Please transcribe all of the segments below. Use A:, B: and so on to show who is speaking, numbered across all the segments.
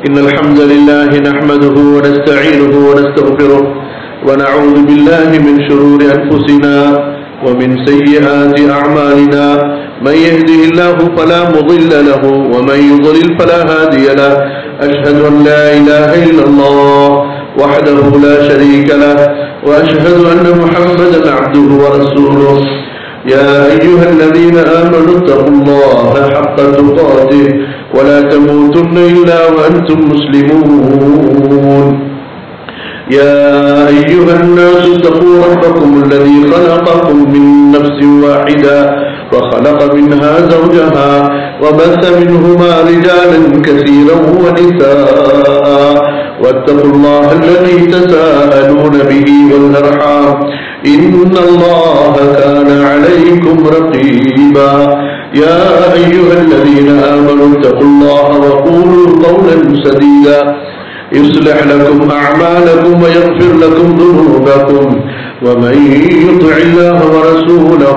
A: إن الحمد لله نحمده ونستعينه ونستغفره ونعوذ بالله من شرور أنفسنا ومن سيئات أعمالنا من يهده الله فلا مضل له ومن يضلل فلا هادي له أشهد أن لا إله إلا الله وحده لا شريك له وأشهد أن محمدا عبده ورسوله يا أيها الذين آمنوا اتقوا الله حق تقاته ولا تموتن إلا وأنتم مسلمون يا أيها الناس اتقوا ربكم الذي خلقكم من نفس واحدة وخلق منها زوجها وبث منهما رجالا كثيرا ونساء واتقوا الله الذي تساءلون به والأرحام إن الله كان عليكم رقيبا يا أيها الذين آمنوا اتقوا الله وقولوا قولا سديدا يصلح لكم أعمالكم ويغفر لكم ذنوبكم ومن يطع الله ورسوله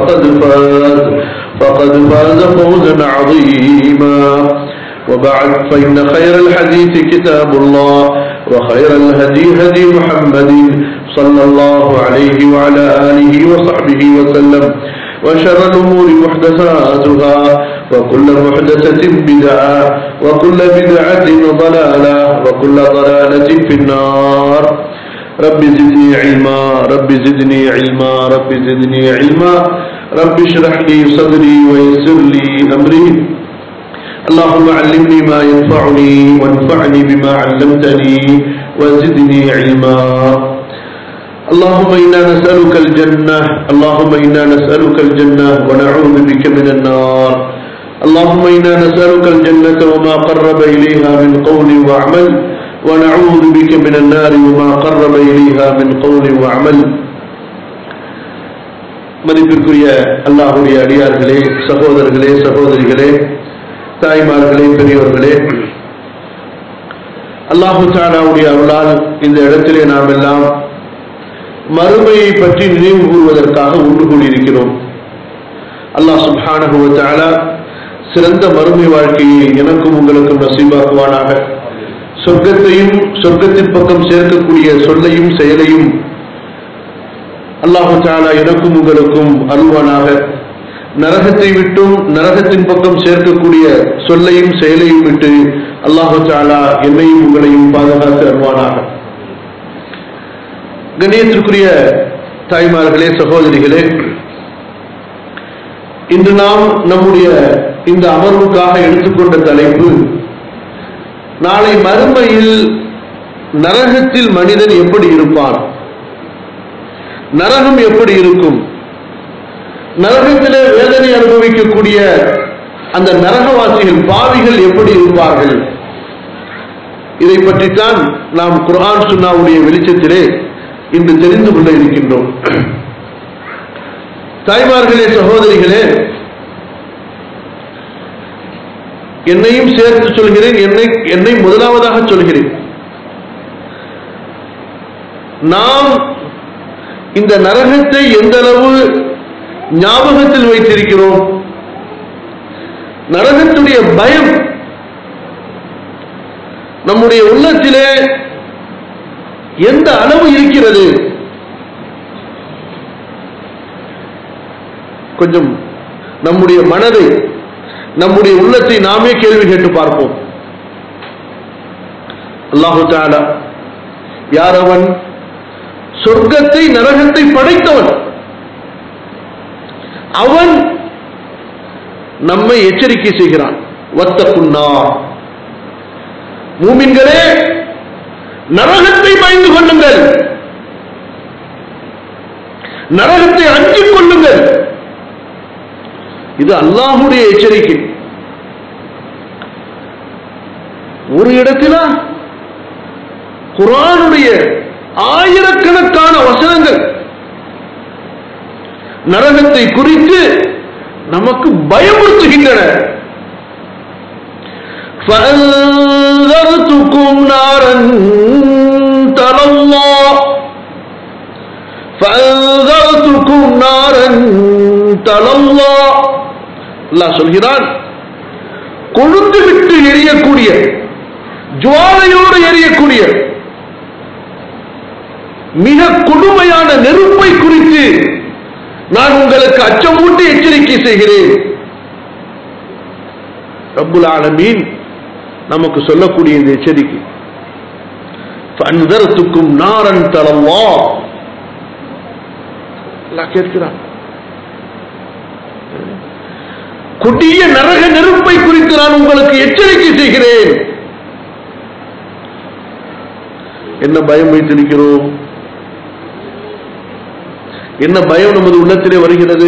A: فقد فاز فوزا عظيما وبعد فإن خير الحديث كتاب الله وخير الهدي هدي محمد صلى الله عليه وعلى آله وصحبه وسلم وشر الأمور محدثاتها وكل محدثة بدعة وكل بدعة ضلالة وكل ضلالة في النار رب زدني علما رب زدني علما رب زدني علما رب اشرح لي صدري ويسر لي أمري اللهم علمني ما ينفعني وانفعني بما علمتني وزدني علما اللهم إنا نسألك الجنة اللهم إنا نسألك الجنة ونعوذ بك من النار اللهم إنا نسألك الجنة وما قرب إليها من قول وعمل ونعوذ بك من النار وما قرب إليها من قول وعمل மதிப்பிற்குரிய அல்லாஹ்வுடைய அடியார்களே, சகோதரர்களே, சகோதரிகளே, தாய்மார்களே, பெரியோர்களே, அல்லாஹ் தஆலாவுடைய அருளால் இந்த இடத்திலே நாம் எல்லாம் மறுமையை பற்றி நினைவு கூறுவதற்காக ஒன்று கூடியிருக்கிறோம். அல்லாஹ் சுப்ஹானஹு வ தஆலா சிறந்த மறுமை வாழ்க்கையை எனக்கும் உங்களுக்கும் நசீபாக்குவானாக. சொர்க்கத்தையும் சொர்க்கத்தின் பக்கம் சேர்க்கக்கூடிய சொல்லையும் செயலையும் அல்லாஹ் தஆலா எனக்கும் உங்களுக்கும் அருள்வானாக. நரகத்தை விட்டும் நரகத்தின் பக்கம் சேர்க்கக்கூடிய சொல்லையும் செயலையும் விட்டு அல்லாஹ் தஆலா என்னையும் உங்களையும் பாதுகாத்து அருள்வானாக. கண்ணியத்திற்குரிய தாய்மார்களே, சகோதரிகளே, இன்று நாம் நம்முடைய இந்த அமர்வுக்காக எடுத்துக்கொண்ட தலைப்பு, நாளை மறுமையில் நரகத்தில் மனிதன் எப்படி இருப்பான், நரகம் எப்படி இருக்கும், நரகத்திலே வேதனை அனுபவிக்கக்கூடிய அந்த நரகவாசிகள் பாவிகள் எப்படி இருப்பார்கள், இதை பற்றித்தான் நாம் குர்ஆன் சுன்னாவுடைய வெளிச்சத்திலே இன்று தெரிந்து கொள்ள இருக்கின்றோம். தாய்மார்களே, சகோதரிகளே, என்னையும் சேர்த்து சொல்கிறேன், என்னை முதலாவதாக சொல்கிறேன். நாம் இந்த நரகத்தை எந்த அளவு ஞாபகத்தில் வைத்திருக்கிறோம், நரகத்துடைய பயம் நம்முடைய உள்ளத்திலே எந்த அளவு இருக்கிறது, கொஞ்சம் நம்முடைய மனதை, நம்முடைய உள்ளத்தை நாமே கேள்வி கேட்டு பார்ப்போம். அல்லாஹு தஆலா யார்? அவன் சொர்க்கத்தை நரகத்தை படைத்தவன். அவன் நம்மை எச்சரிக்கை செய்கிறான். வத்தகுன்னா, மூமின்களே, நரகத்தை பயந்து கொள்ளுங்கள், நரகத்தை அஞ்சிக் கொள்ளுங்கள். இது அல்லாஹ்வுடைய எச்சரிக்கை. ஒரு இடத்தில குர்ஆனுடைய ஆயிரக்கணக்கான வசனங்கள் நரகத்தை குறித்து நமக்கு பயமுறுத்துகின்றன. فأنذرتكم نارا تلظى فأنذرتكم نارا تلظى. அல்லாஹ் சொல்கிறான், கொழுந்து விட்டு எரியக்கூடிய ஜுவாலையோடு எரியக்கூடிய மிக கொடுமையான நெருப்பை குறித்து நான் உங்களுக்கு அச்சமூட்டி எச்சரிக்கை செய்கிறேன். ரப்புல் ஆலமீன் நமக்கு சொல்லக்கூடிய இந்த எச்சரிக்கை, ஃபஅன்தர்துக்கும் நாரன் தலல்லா, அல்லாஹ் கேட்கிறான், கொடிய நரக நெருப்பை குறித்து நான் உங்களுக்கு எச்சரிக்கை செய்கிறேன். என்ன பயம் வைத்திருக்கிறோம்? என்ன பயம் நமது உள்ளத்திலே வருகிறது?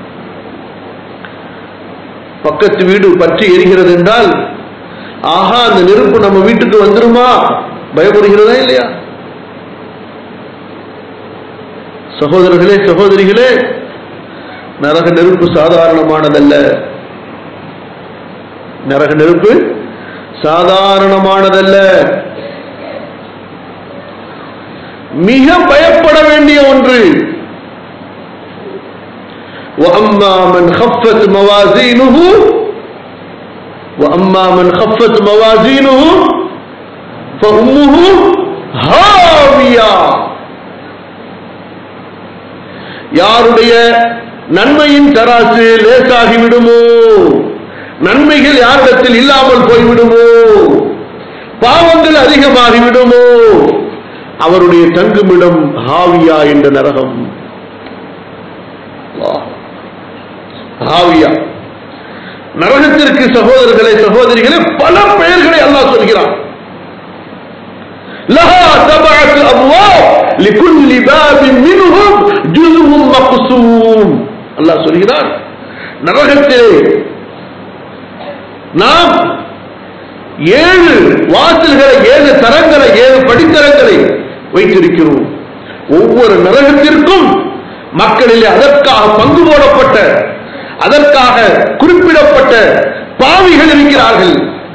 A: பக்கத்து வீடு பற்றி எரிகிறது என்றால், ஆஹா அந்த நெருப்பு நம்ம வீட்டுக்கு வந்துருமா, பயப்படுகிறதா இல்லையா? சகோதரர்களே, சகோதரிகளே, நரக நெருப்பு சாதாரணமானதல்ல. நரக நெருப்பு சாதாரணமானதல்ல, மிக பயப்பட வேண்டிய ஒன்று. وَأَمَّا مَنْ خَفَّتْ مَوَازِينُهُ وَأَمَّا مَنْ خَفَّتْ مَوَازِينُهُ فَأُمُّهُ هَاوِيَةٌ. யாருடைய நன்மையின் தராசு லேசாகி விடுமோ, நன்மைகள் யாரிடத்தில் இல்லாமல் போய்விடுமோ, பாவங்கள் அதிகமாகி விடுமோ, அவருடைய தங்குமிடம் ஹாவியா என்ற நரகம். ஹாவியா நரகத்திற்கு சகோதரர்களே, சகோதரிகளே, பல பெயர்களை அல்லாஹ் சொல்கிறான். லஹா சபஅத்து அப்வாப் லிகுல்லி பாபின் மின்ஹும் ஜுஸும் மக்ஸூம். அல்லாஹ் சொல்கிறான், நரகத்திலே நாம் 7 வாசல்களை, 7 தரங்களை, 7 படித்தரங்களை வைத்திருக்கிறோம். ஒவ்வொரு நரகத்திற்கும் மக்களிலே அதற்காக பங்கு போடப்பட்ட, அதற்காக குறிப்பிடப்பட்ட பாவிகள் இருக்கிறார்கள்.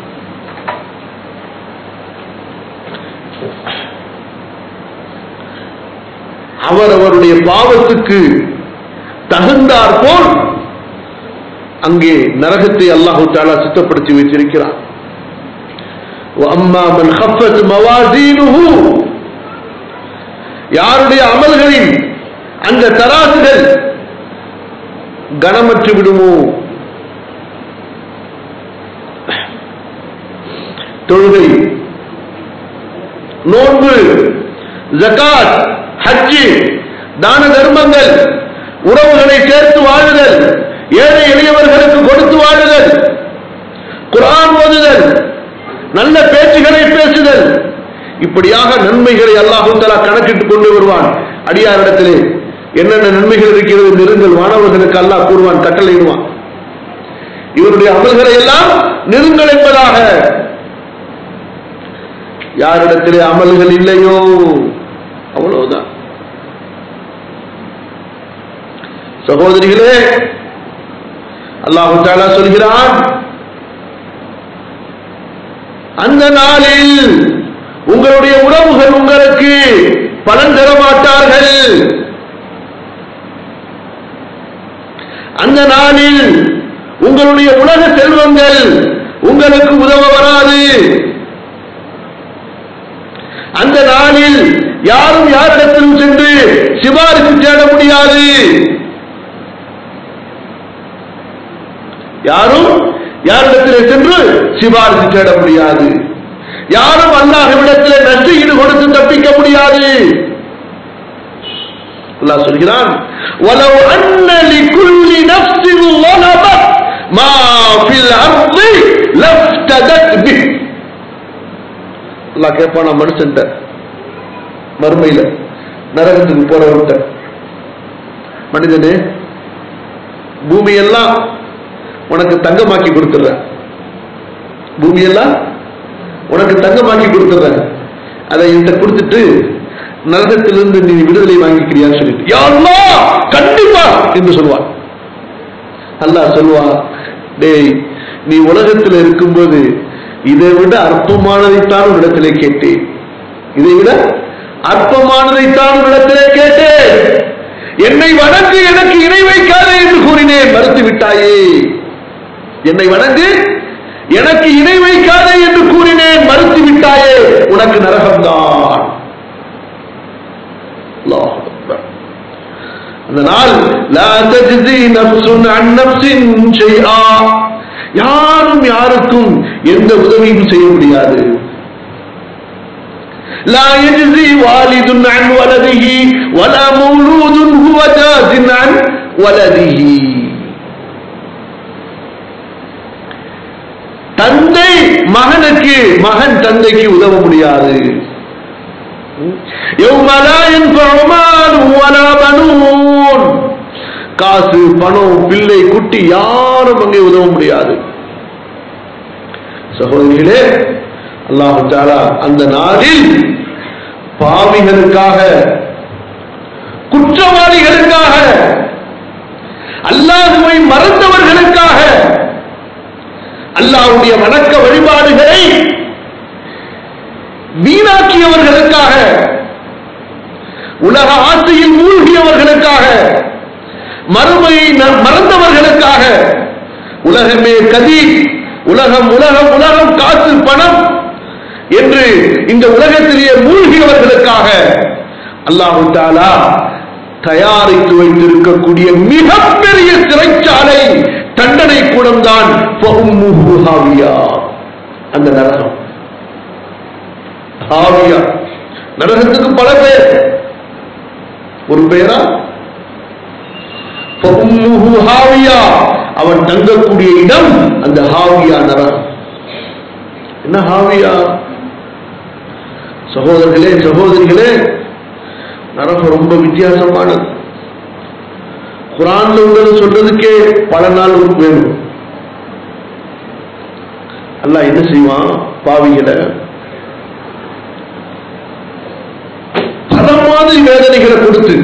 A: அவரவருடைய பாவத்துக்கு தகுந்தாற்போல் அங்கே நரகத்தை அல்லாஹு தஆலா சித்தப்படுத்தி வைத்திருக்கிறார். وَأَمَّا مَنْ خَفَّتْ مَوَازِينُهُ, யாருடைய அமல்களின் அந்த தராசுகள் கனமற்று விடுமோ, தொழுகை, நோன்பு, ஜகாத், ஹஜ்ஜி, தான தர்மங்கள், உறவுகளை சேர்த்து வாழுதல், ஏழை எளியவர்களுக்கு கொடுத்து வாழுதல், குர்ஆன் ஓதுதல், நல்ல பேச்சுகளை பேசுதல், இப்படியாக நன்மைகளை அல்லாஹ் தஆலா கணக்கிட்டுக் கொண்டு வருவான். அடியாரிடத்திலே என்னென்ன நன்மைகள் இருக்கிறது நெருங்கல், மாணவர்களுக்கு அல்லாஹ் கூறுவான், கட்டளையிடுவான். இவருடைய அமல்களை எல்லாம் நெருங்கல் என்பதாக. யாரிடத்திலே அமல்கள் இல்லையோ அவ்வளவுதான். சகோதரிகளே, அல்லாஹ் தஆலா சொல்கிறான், அந்த நாளில் உங்களுடைய உறவுகள் உங்களுக்கு பலன் தர மாட்டார்கள். அந்த நாளில் உங்களுடைய உலக செல்வங்கள் உங்களுக்கு உதவ வராது. அந்த நாளில் யாரும் யாரிடத்திலும் சென்று சிபாரிசு தேட முடியாது. யாரும் யாரிடத்தில் சென்று சிபாரிசு தேட முடியாது. யாரும் அல்லாஹ்விடத்தில் நன்றி ஈடு கொடுத்து தப்பிக்க முடியாது. அல்லாஹ் சொல்கிறான், வலவ் அன்ன லிகுல்லி நஃப்ஸின் ظلمت ما في الارض لافتدت به. அல்லாஹ் கேட்பானா மனுஷன்ட்ட, மறுமையில நரகத்துக்கு போறவர்கிட்ட, மனிதனே பூமியெல்லாம் உனக்கு தங்கமாக்கி கொடுத்துறேன், பூமியெல்லாம் உனக்கு தங்கமாக்கி கொடுத்துறேன், அதை என்கிட்ட கொடுத்துட்டு நரகத்திலிருந்து நீ விடுதலை வாங்கிக்கிறியான்னு சொல்லிட்டு, யா அல்லாஹ் கண்டிப்பா என்று சொல்வான். அல்லாஹ் சொல்வான், டேய் நீ உலகத்தில் இருக்கும்போது இதை விட அற்பமானதைத்தான் ஒரு இடத்திலே கேட்டேன், இதை விட அற்பமானதைத்தான் ஒரு இடத்திலே கேட்டேன். என்னை வணங்கு, எனக்கு இணை வைக்காதே என்று கூறினேன், மறுத்து விட்டாயே. என்னை வணங்கு, எனக்கு இணை வைக்காதே என்று கூறினேன், மறுத்து விட்டாயே. விட்டாயே உனக்கு நரகம்தான். அதனால் லா தஜ்ஸி நஃப்ஸுன் அன் நஃப்ஸின் ஷைஆ, யாரும் யாருக்கும் எந்த உதவியும் செய்ய முடியாது. லா யஜ்ஸி வாலிதுன் அன் வலதிஹி வலா மௌலூதுன் ஹுவ ஜாஸின் அன் வலதிஹி. தந்தை மகனுக்கு, மகன் தந்தைக்கு உதவ முடியாது. காசு பணம் பிள்ளை குட்டி யாரும் அங்கே உதவ முடியாது. சகோதரிகளே, அல்லாஹ் தஆலா அந்த நாளில் பாவிகளுக்காக, குற்றவாளிகளுக்காக, அல்லாஹ்வை மறந்தவர்களுக்காக, அல்லாஹ்வுடைய வணக்க வழிபாடுகளை வீணாக்கியவர்களுக்காக, உலக ஆசையில் மூழ்கியவர்களுக்காக, மறுமையை மறந்தவர்களுக்காக, உலகமே கதி, உலகம் உலகம் உலகம் காசு பணம் என்று இந்த உலகத்திலேயே மூழ்கியவர்களுக்காக அல்லாஹ் தஆலா தயாரித்து வைத்திருக்கக்கூடிய மிகப்பெரிய சிறைச்சாலை தண்டனை கூடம்தான் அந்த நரகம். ஹாவியா, நரகத்துக்கு பல பேர், ஒரு பெயரா ஹாவியா, அவன் தங்கக்கூடிய இடம் அந்த ஹாவியா நரகம். என்ன ஹாவியா? சகோதரர்களே சகோதரிகளே, நரகம் ரொம்ப வித்தியாசமானது. குர்ஆன்ல உள்ளது சொல்றதுக்கே பல நாள் வேணும். அல்லாஹ் என்ன செய்வான்? பாவிகளை பல மாதிரி வேதனைகளை கொடுத்து,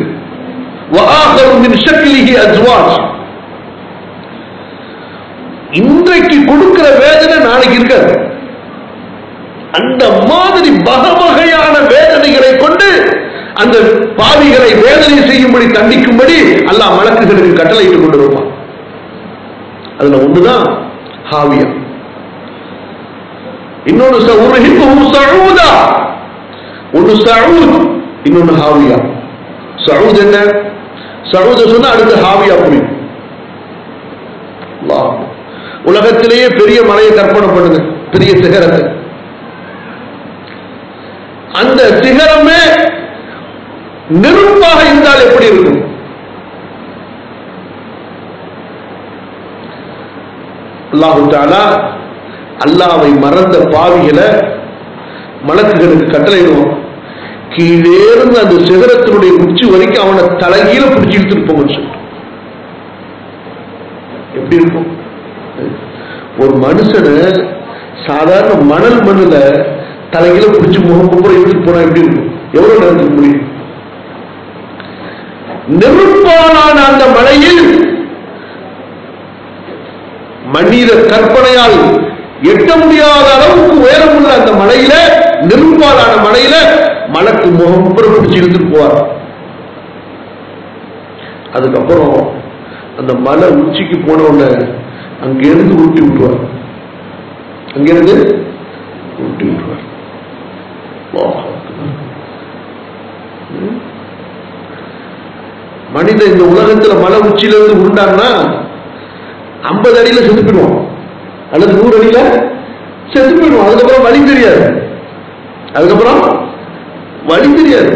A: இன்றைக்கு கொடுக்கிற வேதனை நாளைக்கு இருக்காது. அந்த மாதிரி வகையான வேதனைகளை கொண்டு அந்த பாவிகளை வேதனை செய்யும்படி தண்டிக்கும்படி அல்லாஹ் மலக்குகளுக்கு கட்டளையிட்டுக் கொண்டு வருவான். அதுல ஒண்ணுதான் ஹாவியா. இன்னொன்னு சஊதா, ஒன்னு சஊத், இன்னொன்னு ஹாவியா. சஊத் என்ன? சஊத சொன்னா அடுத்து ஹாவியா புரியும். உலகத்திலேயே பெரிய மலையை கற்பனை பண்ணுங்க, பெரிய சிகரத்தை. அந்த சிகரமே நெருப்பாக இருந்தால் எப்படி இருக்கும்? அல்லாஹ் தஆலா அல்லாஹ்வை மறந்த பாவிகளை மலக்குகளுக்கு கட்டளையிடுவான். கீழே இருந்து அந்த சிகரத்தினுடைய உச்சி வரைக்கும் அவனை தலைகீழ பிடிச்சி இழுத்துட்டு போங்க சொல்லிட்டு. எப்படி இருக்கும்? ஒரு மனுஷனை சாதாரண மணல் மண்ணுல தலைகீழ பிடிச்சி முகம் இழுத்துட்டு போனா எப்படி இருக்கும்? எவ்வளவு நேரத்துக்கு முடியும்? நெருப்பான அந்த மலையில் மனித கற்பனையால் எட்ட முடியாத அளவுக்கு உயரம் உள்ள அந்த மலையில, நெருப்பாலான மலையில மலக்கு முகம் பிடிச்சி இழுத்துட்டு போவார். அதுக்கப்புறம் அந்த மலை உச்சிக்கு போன உடனே அங்கிருந்து ஊட்டி விட்டுவார். அங்கிருந்து ஊட்டி விட்டுவார். மனித இந்த உலகத்துல மலை உச்சியிலிருந்து உண்டான்னா 50 அடியில செத்து போயிடுவோம், அல்லது 100 அடியில செத்து போயிடுவோம். அதுக்கப்புறம் வழி தெரியாது. அதுக்கப்புறம் வழி தெரியாது.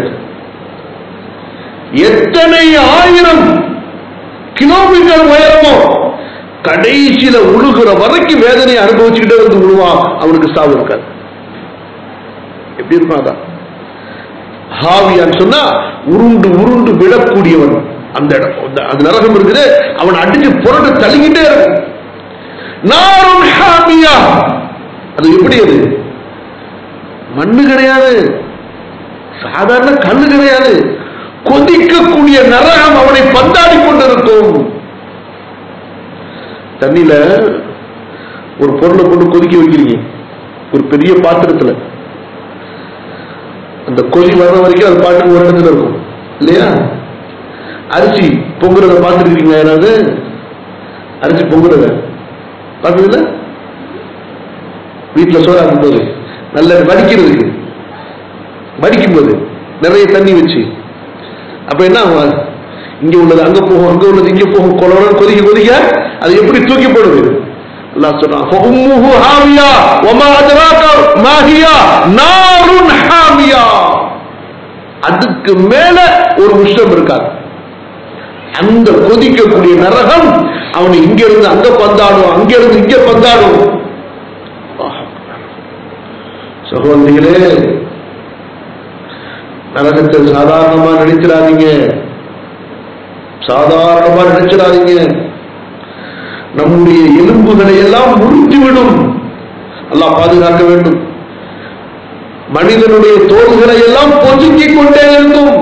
A: எத்தனை 1000 கிலோமீட்டர் உயரமோ கடைசியில உழுகிற வரைக்கும் வேதனை அனுபவிச்சுக்கிட்டே வந்து விழுவான். அவனுக்கு சாவு இருக்காது. எப்படி இருக்கும்? அதான் ஹாவியான்னு சொன்னா உருண்டு உருண்டு விடக்கூடியவன். அந்த இடம், அந்த நரகம் இருக்குது, அவன் அடிச்சு புரண்டு தள்ளிக்கிட்டே இருக்கும். நாரும் ஹாமியா, அது எப்படி? அது மண்ணு கிடையாது, சாதாரண கல்லு கிடையாது, கொதிக்கக்கூடிய நரகம் அவனை பந்தாடி கொண்டிருக்கும். தண்ணியில ஒரு பொருளை கொண்டு கொதிக்க வைக்கிறீங்க ஒரு பெரிய பாத்திரத்துல, அந்த கொதி வர்ற வரைக்கும் அது பாட்டுக்கு ஒரு இடத்துல இருக்கும் இல்லையா? அரிசி பொங்குறத பார்த்துருக்கீங்களா? யாராவது அரிசி பொங்குறத பார்த்ததுல? வீட்டுல சோறாக்கும் போது நல்ல வடிக்கிறதுக்கு, வடிக்கும்போது நிறைய தண்ணி வச்சு அப்ப என்ன ஆகும், இங்க உள்ளது அங்க போகும், அங்க உள்ளது இங்க போகும், கொலவன் கொதிக்க கொதிக்க அது எப்படி தூக்கி போடுது. அல்லாஹ் சொல்றான் ஃபஉம்முஹு ஹாவியா வமா அத்ராக மா ஹியா நாருன் ஹாமியா. அதுக்கு மேல ஒரு உஷ்ணம் இருக்காது. அந்த கொதிக்கக்கூடிய நரகம் அவன் இங்க இருந்து அங்க பந்தாடும், அங்க இருந்து இங்க பந்தாடும். சகோதரிகளே, நரகத்தை சாதாரணமா நினைச்சிடாதீங்க, சாதாரணமா நினைச்சிடாதீங்க. நம்முடைய எலும்புகளை எல்லாம் முறித்துவிடும். அல்லாஹ் பாதுகாக்க வேண்டும். மனிதனுடைய தோள்களை எல்லாம் பொசுக்கிக் கொண்டே இருக்கும்.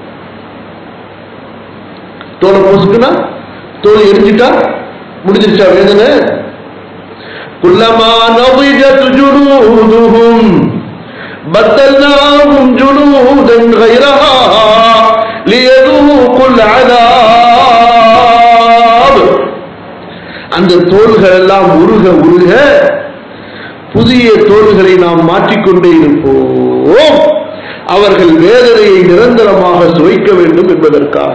A: தோலை பொசுக்குனா தோல் எரிஞ்சிட்டா முடிஞ்சிருச்சா வேதனை? குல்லமா நவிஜத் ஜுலூதுஹும் பத்தல்னாஹும் ஜுலூதன் கைரஹா லியதூகுல் அஸாப். அந்த தோள்கள் எல்லாம் உருக உருக புதிய தோள்களை நாம் மாற்றிக்கொண்டே இருப்போம், அவர்கள் வேதனையை நிரந்தரமாக சுவைக்க வேண்டும் என்பதற்காக.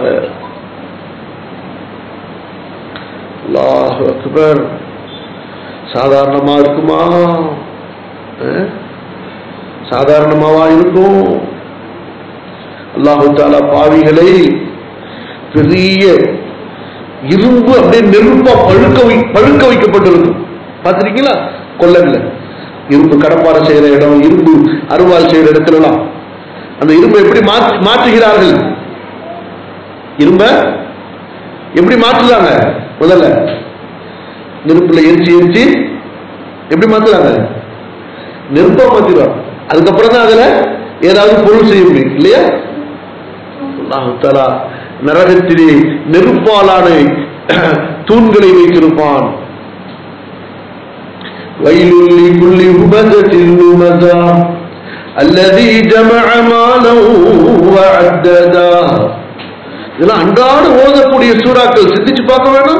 A: அல்லாஹ் அக்பர். சாதாரணமா இருக்குமா? சாதாரணமாவா இருக்கும்? அல்லாஹு தஆலா பாவிகளை பெரிய இரும்பு அப்படியே நெருப்பா பழுக்க வைக்கப்பட்டிருக்கும். பார்த்திருக்கீங்களா? கொல்லன்ல இரும்பு கடப்பாறை செய்யற இடம், இரும்பு அருவாள் செய்யற இடத்துலலாம் அந்த இரும்பை எப்படி மாற்றுகிறார்கள்? இரும்ப எப்படி மாற்றுறாங்க? முதல்ல நெருப்புல எரிச்சு எரிச்சு எப்படி மாத்துறாங்க? நெருப்பா மாத்திடுவாங்க. அதுக்கப்புறம் தான் அதுல ஏதாவது பொருள் செய்ய முடியும் இல்லையா? அல்லாஹ் தஆலா நரகத்திலே நெருப்பாலான தூண்களை வைத்திருப்பான். வயலுல் லிகுல்லி ஹுமஸத்தின் லுமஸா அல்லதி ஜமஅ மாலன் வஅத்ததா. இதெல்லாம் அன்றாட ஓதக்கூடிய சூறாக்கள், சிந்திச்சு பார்க்க வேணும்.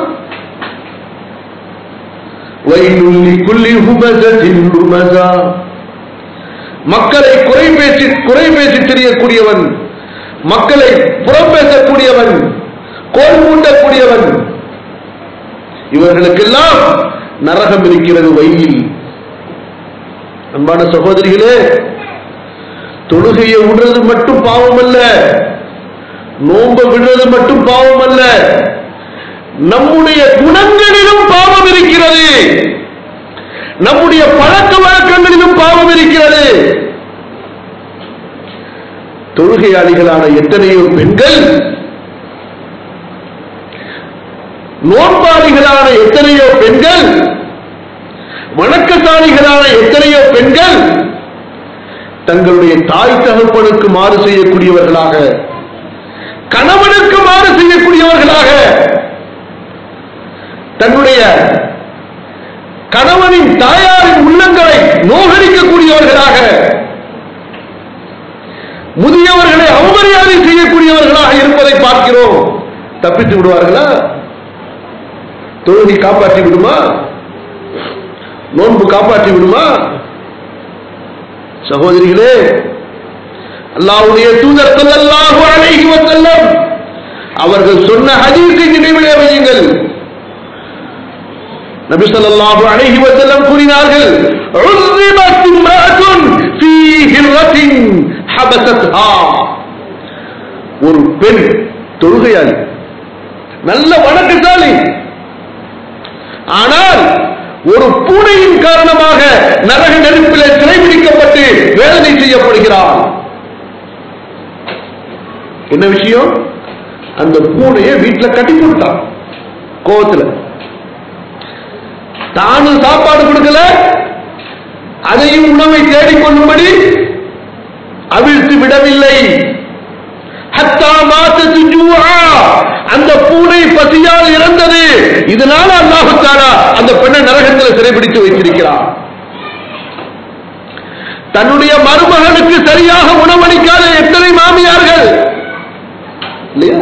A: வயலுல் லிகுல்லி ஹுமஸத்தின் லுமஸா, மக்களை குறை பேசி தெரியக்கூடியவன், மக்களை புறம் பேசக்கூடியவன், கோல் மூட்டக்கூடியவன், இவர்களுக்கெல்லாம் நரகம் இருக்கிறது. வயல். அன்பான சகோதரிகளே, தொழுகையை விடுறது மட்டும் பாவம் அல்ல, நோன்பை விடுறது மட்டும் பாவம் அல்ல, நம்முடைய குணங்களிலும் பாவம் இருக்கிறது, நம்முடைய பழக்க வழக்கங்களிலும் பாவம் இருக்கிறது. தொழுகையாளிகளான எத்தனையோ பெண்கள், நோன்பாளிகளான எத்தனையோ பெண்கள், வணக்கசாலிகளான எத்தனையோ பெண்கள் தங்களுடைய தாய் தகப்பனுக்கு மாறு செய்யக்கூடியவர்களாக, கணவனுக்கு மாறு செய்யக்கூடியவர்களாக, தன்னுடைய கணவனின் தாயாரின் உள்ளங்களை நோகடிக்கக்கூடியவர்களாக, முதியவர்களை அவமரியாதை செய்யக்கூடியவர்களாக இருப்பதை பார்க்கிறோம். தப்பித்து விடுவார்களா? தொழுகை காப்பாற்றி விடுமா? நோன்பு காப்பாற்றி விடுமா? சகோதரிகளே, அல்லாஹ்வுடைய தூதர் ஸல்லல்லாஹு அலைஹி வஸல்லம் அவர்கள் சொன்ன ஹதீஸை நினைவிலே வையுங்கள். நபி ஸல்லல்லாஹு அலைஹி வஸல்லம் கூறினார்கள், உஸிபத் இம்ராஅத்துன் ஃபீ ஹிர்ரத்தின் ஹபஸத்ஹா. ஒரு பெண் தொழுகையாளி, நல்ல வணக்கசாலி, ஆனால் ஒரு பூனையின் காரணமாக நரக நெருப்பிலே சிறைபிடிக்கப்பட்டு வேதனை செய்யப்படுகிறார். என்ன விஷயம்? அந்த பூனையை வீட்டில் கட்டி போட்டான் கோவத்துல. தானும் சாப்பாடு கொடுக்கல, அதையும் உணவை தேடிக்கொள்ளும்படி அவிழ்த்து விடவில்லை. அந்த பூனை பசியால் இறந்தது. இதனால அல்லாஹ் தஆலா அந்த பெண்ணை நரகத்தில் சிறைபிடித்து வைத்திருக்கிறார். தன்னுடைய மருமகனுக்கு சரியாக உணவளிக்காத எத்தனை மாமியார்கள் இல்லையா?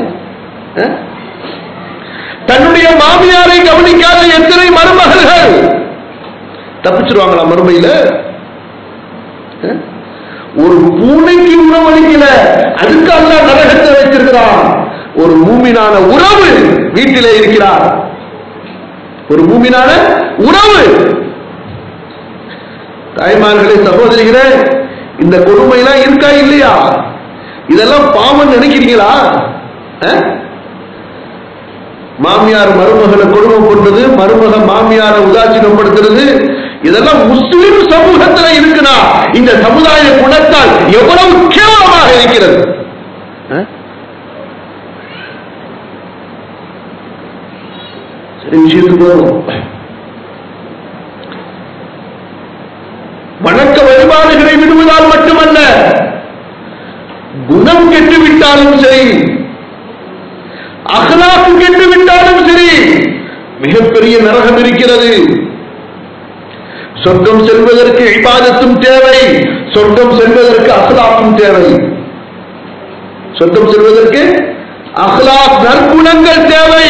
A: தன்னுடைய மாமியாரை கவனிக்காத எத்தனை மருமகள்கள் தப்பிச்சிருவாங்களா மறுமையில? ஒரு பூனைக்கு உணவளிக்கல, அதுக்கு அல்லாஹ் நரகத்தை வைத்திருக்கிறான். ஒரு மூமினான உறவு வீட்டிலே இருக்கிறார், ஒரு மூமினான உறவு. தாய்மார்களே, சகோதரிகளே, இந்த கொடுமையெல்லாம் இருக்கா இல்லையா? இதெல்லாம் பாவம் நினைக்கிறீங்களா? மாமியார் மருமகளை கொடுமை கொண்டது, மருமக மாமியாரை உதாசீனப்படுத்துறது, இதெல்லாம் முஸ்லிம் சமூகத்தில் இருக்குனா இந்த சமுதாய குணத்தால் எவ்வளவு கேவலமாக இருக்கிறது. வணக்க வழிபாடுகளை விடுவதால் மட்டுமல்ல, குணம் கெட்டுவிட்டாலும் சரி, அகலாக்கு கெட்டுவிட்டாலும் சரி, மிகப்பெரிய நரகம் இருக்கிறது. சொர்க்கம் செல்வதற்கு இபாதத்தும் தேவை, சொர்க்கம் செல்வதற்கு அகலாக்கும் தேவை. சொர்க்கம் செல்வதற்கு அகலாக் நற்குணங்கள் தேவை.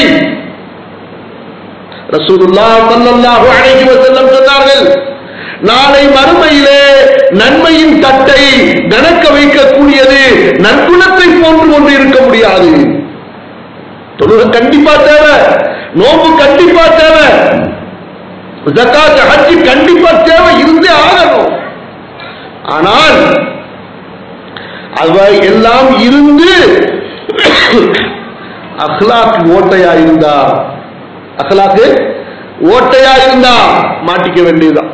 A: ரசூலுல்லாஹ் ஸல்லல்லாஹு அலைஹி வஸல்லம் சொன்னார்கள், நாளை மறுமையிலே நன்மையின் தட்டை கணக்க வைக்கக்கூடியது நற்குணத்தை போன்று ஒன்று இருக்க முடியாது. தொழுகை கண்டிப்பா தேவை, நோம்பு கண்டிப்பா தேவை, ஜகாத் ஹஜ் கண்டிப்பா தேவை, இருந்தே ஆகணும். ஆனால் அவை எல்லாம் இருந்து அஹ்லாக் ஓட்டையா இருந்தா, அஹ்லாக்கு ஓட்டையா இருந்தா மாட்டிக்க வேண்டியதுதான்.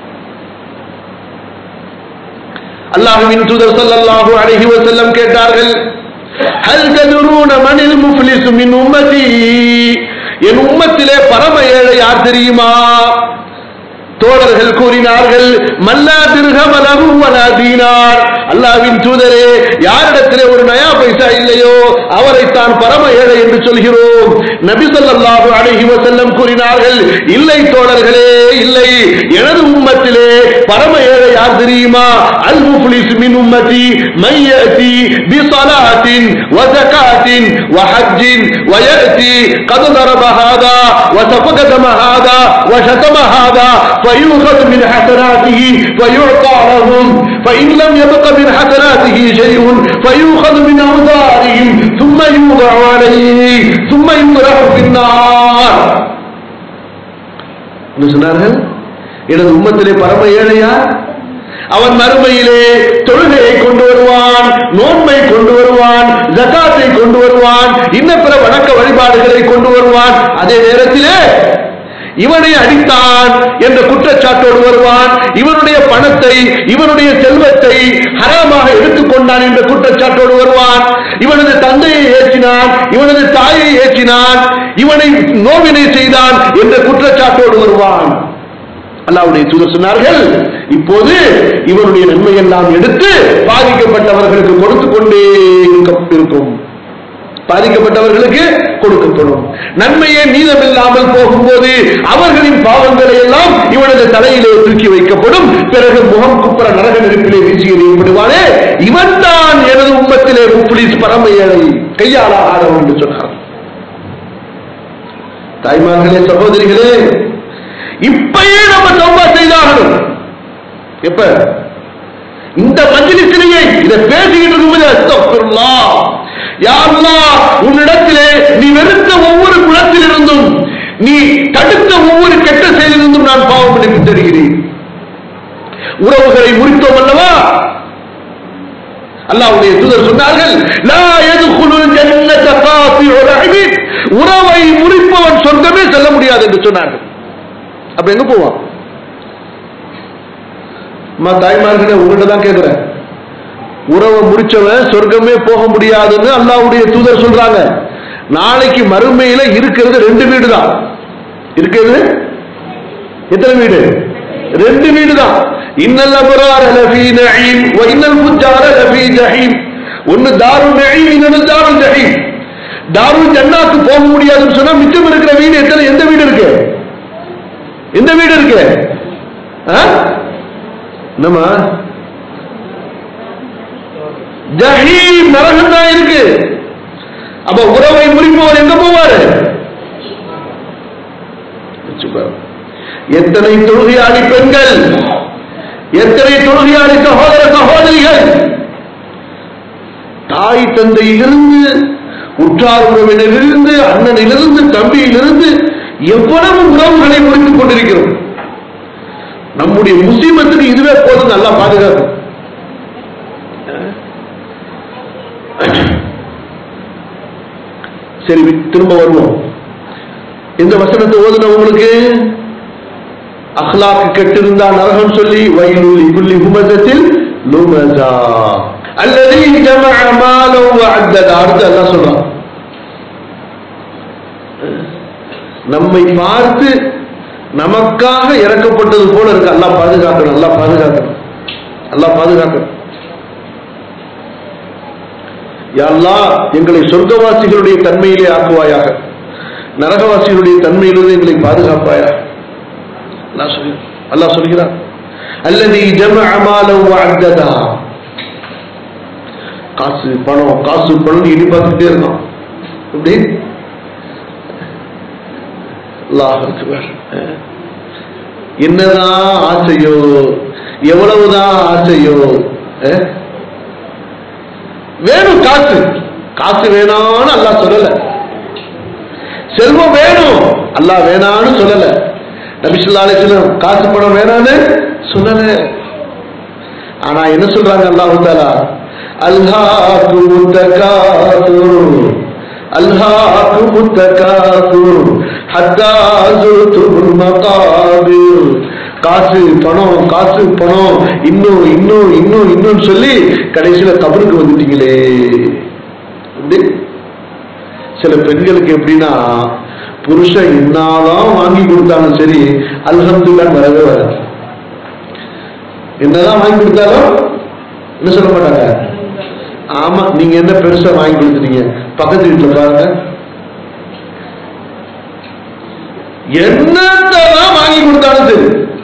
A: அல்லாஹ்வின் தூதர் ஸல்லல்லாஹு அலைஹி வஸல்லம் கேட்டார்கள், ஹல் ததுரூன மனில் முஃப்லிஸ் மின் உம்மதி, என் உம்மத்திலே பரம ஏழை யார் தெரியுமா? தோழர்கள் கூறினார்கள், மல்லா திர்ஹம் லஹு வலா தீனார். அல்லாஹ்வின் தூதரே, யாரிடத்திலே ஒரு நயா பைசா இல்லையோ அவரைத்தான் பரம ஏழை என்று சொல்கிறோம். நபி ஸல்லல்லாஹு அலைஹி வஸல்லம் கூறினார்கள், இல்லை தோழர்களே, இல்லை, எனது உம்மத்திலே பரம ஏழை யார் தெரியுமா? அல் முஃப்லிஸ் மின் உம்மதி மன் யஅதி பிஸலாத்தின் வ ஸகாத்தின் வ ஹஜ்ஜின் வ யஅதி قد ضرب هذا وسفك دم هذا وشتم هذا فيؤخذ من حسناته فيعطى لهم فإن لم يبق من حسناته شيء فيؤخذ من أوزارهم ثم يوضع عليه ثم يطرح في النار. சொன்னார்கள், எனது உம்மத்திலே பரம ஏழையா? அவன் மறுமையிலே தொழுகையை கொண்டு வருவான், நோன்பை கொண்டு வருவான், ஜகாத்தை கொண்டு வருவான், இன்ன பிற வணக்க வழிபாடுகளை கொண்டு வருவான். அதே நேரத்திலே இவனை அடித்தான் என்ற குற்றச்சாட்டோடு வருவான், இவனுடைய பணத்தை, இவனுடைய செல்வத்தை ஹராமாக எடுத்துக்கொண்டான் என்ற குற்றச்சாட்டோடு வருவான், இவனது தந்தையை ஏற்றினான், இவனது தாயை ஏற்றினான், இவனை நோவினை செய்தான் என்ற குற்றச்சாட்டோடு வருவான். அல்லாஹ்வுடைய தூதர் சொன்னார்கள், இப்போது இவனுடைய நன்மை எல்லாம் எடுத்து பாதிக்கப்பட்டவர்களுக்கு கொடுத்து கொண்டே இருக்கும், பாதிக்கப்பட்டவர்களுக்கு கொடுக்கப்படும். நன்மையே மீதமில்லாமல் போகும்போது அவர்களின் பாவங்களை எல்லாம் இவனது தலையிலே தூக்கி வைக்கப்படும். பிறகு முகம் குப்புற நரக நெருப்பிலே வீசி எறியப்படுவானே, இவன் தான் எனது உம்மத்திலே முஃப்லிஸ் பரம ஏழை, கையாளாதவன் என்று சொன்னார். தாய்மார்களே, சகோதரிகளே, இப்பயே நம்ம தௌபா செய்தாகணும். எப்ப? இந்த மஜ்லிஸிலேயே இதை பேசிக்கிட்டு இருக்கும்போது அஸ்தக்ஃபிருல்லாஹ், யா அல்லாஹ், உன்னிடத்திலே நீ வெறுத்த ஒவ்வொரு குணத்திலிருந்தும், நீ தடுத்த ஒவ்வொரு கெட்ட செயலிலிருந்தும் நான் பாவம் மன்னிப்பு தருகிறேன். உறவுகளை முறித்தோம் அல்லவா? அல்லாஹ்வுடைய தூதர் சொன்னார்கள், லா யதுகுலுல் ஜன்னத காஃபிஉ ரஹீம், உறவை முறிப்பவன் சொர்க்கமே செல்ல முடியாது என்று சொன்னார்கள். அப்ப எங்க போவான்? தாய்மார்களே, உங்கள்கிட்ட தான் கேட்கிறேன், உறவை முடிச்சவன் சொர்க்கமே போக முடியாதுன்னு அல்லாஹ்வுடைய தூதர் சொல்றாங்க. நாளைக்கு மறுமையில இருக்கிறது 2 வீடு தான். இருக்கிறது எத்தனை வீடு? 2 வீடு தான். இன்னல் அப்ரார லஃபீ நஈம் வ இன்னல் ஃபுஜ்ஜார லஃபீ ஜஹீம். ஒன்னு தாருல் நஈம், இன்னொன்னு தாருல் ஜஹீம். தாருல் ஜன்னாத்து போக முடியாதுன்னு சொன்னா மிச்சம் இருக்கிற வீடு எத்தனை? எந்த வீடு இருக்கு? எந்த வீடு இருக்கு? நம்ம ஜஹீம், நரகம் தான் இருக்கு. அப்ப உறவை முறிப்பவர் எங்க போவாரு? எத்தனை தொழுகையாளி பெண்கள் எத்தனை தொழுகையாளி சகோதர சகோதரிகள் தாய் தந்தையிலிருந்து, உற்றார் உறவினரிலிருந்து, அண்ணனிலிருந்து, தம்பியிலிருந்து எவ்வளவு உறவுகளை முறித்துக் கொண்டிருக்கிறோம். நம்முடைய முஸ்லிமத்துக்கு இதுவே போதும், நல்லா பாதுகாக்கும். சரி, திரும்ப வருவோம். இந்த வசனத்தை ஓதுனவங்களுக்கு அஹ்லாக் கெட்டிருந்தா நரகம் சொல்லி வயலுல் லிகுல்லி ஹுமஸத்தில் லுமஸா அல்லதி ஜமஅ மாலஹு வஅத்ததா. அடுத்து அல்லாஹ் சொல்றான், நம்மை பார்த்து நமக்காக இறக்கப்பட்டது போல இருக்கு. அல்லாஹ் பாதுகாக்கணும், அல்லாஹ் பாதுகாக்கணும், அல்லாஹ் பாதுகாக்கணும். யா அல்லாஹ், எங்களை சொர்க்கவாசிகளுடைய தன்மையிலே ஆக்குவாயாக, நரகவாசிகளுடைய தன்மையிலிருந்து எங்களை பாதுகாப்பாயாக. அல்லாஹ் சொல்கிறார், அல்லதி ஜமஅ மாலஹு வஅத்ததா. காசு பணம் காசு பணம் இடி பார்த்துட்டே இருக்கான். எப்படி அல்லாஹ் அக்பர். என்னதான் ஆசையோ, எவ்வளவுதான் ஆசையோ, வேணும் காசு. காசு வேணான்னு அல்லாஹ் சொல்லல, செல்வம் வேணும் அல்லாஹ் வேணான்னு சொல்லல, நபி ஸல்லல்லாஹு அலைஹி வஸல்லம் காசு பணம் வேணான்னு சொல்லல. ஆனா என்ன சொல்றாங்க அல்லாஹ் தஆலா, அல்ஹாகுமுத் தகாசுர் அல்ஹாகுமுத் தகாசுர் ஹத்தா ஸுர்துல் மகாபிர். காசு பணம் காசு பணம் இன்னும் இன்னும் இன்னும் இன்னும் சொல்லி கடைசியில கபருக்கு வந்துட்டீங்களே. சில பெண்களுக்கு எப்படின்னா, புருஷன் என்னதான் வாங்கி கொடுத்தாலும் சரி அல்ஹம்துலில்லாஹ் வரவே வராது. என்னதான் வாங்கி கொடுத்தாலும் என்ன சொல்ல மாட்டாங்க, ஆமா நீங்க என்ன பெருசா வாங்கி கொடுத்துட்டீங்க, பக்கத்து வீட்டுல பாருங்க. என்னதான் வாங்கி கொடுத்தாலும் சரி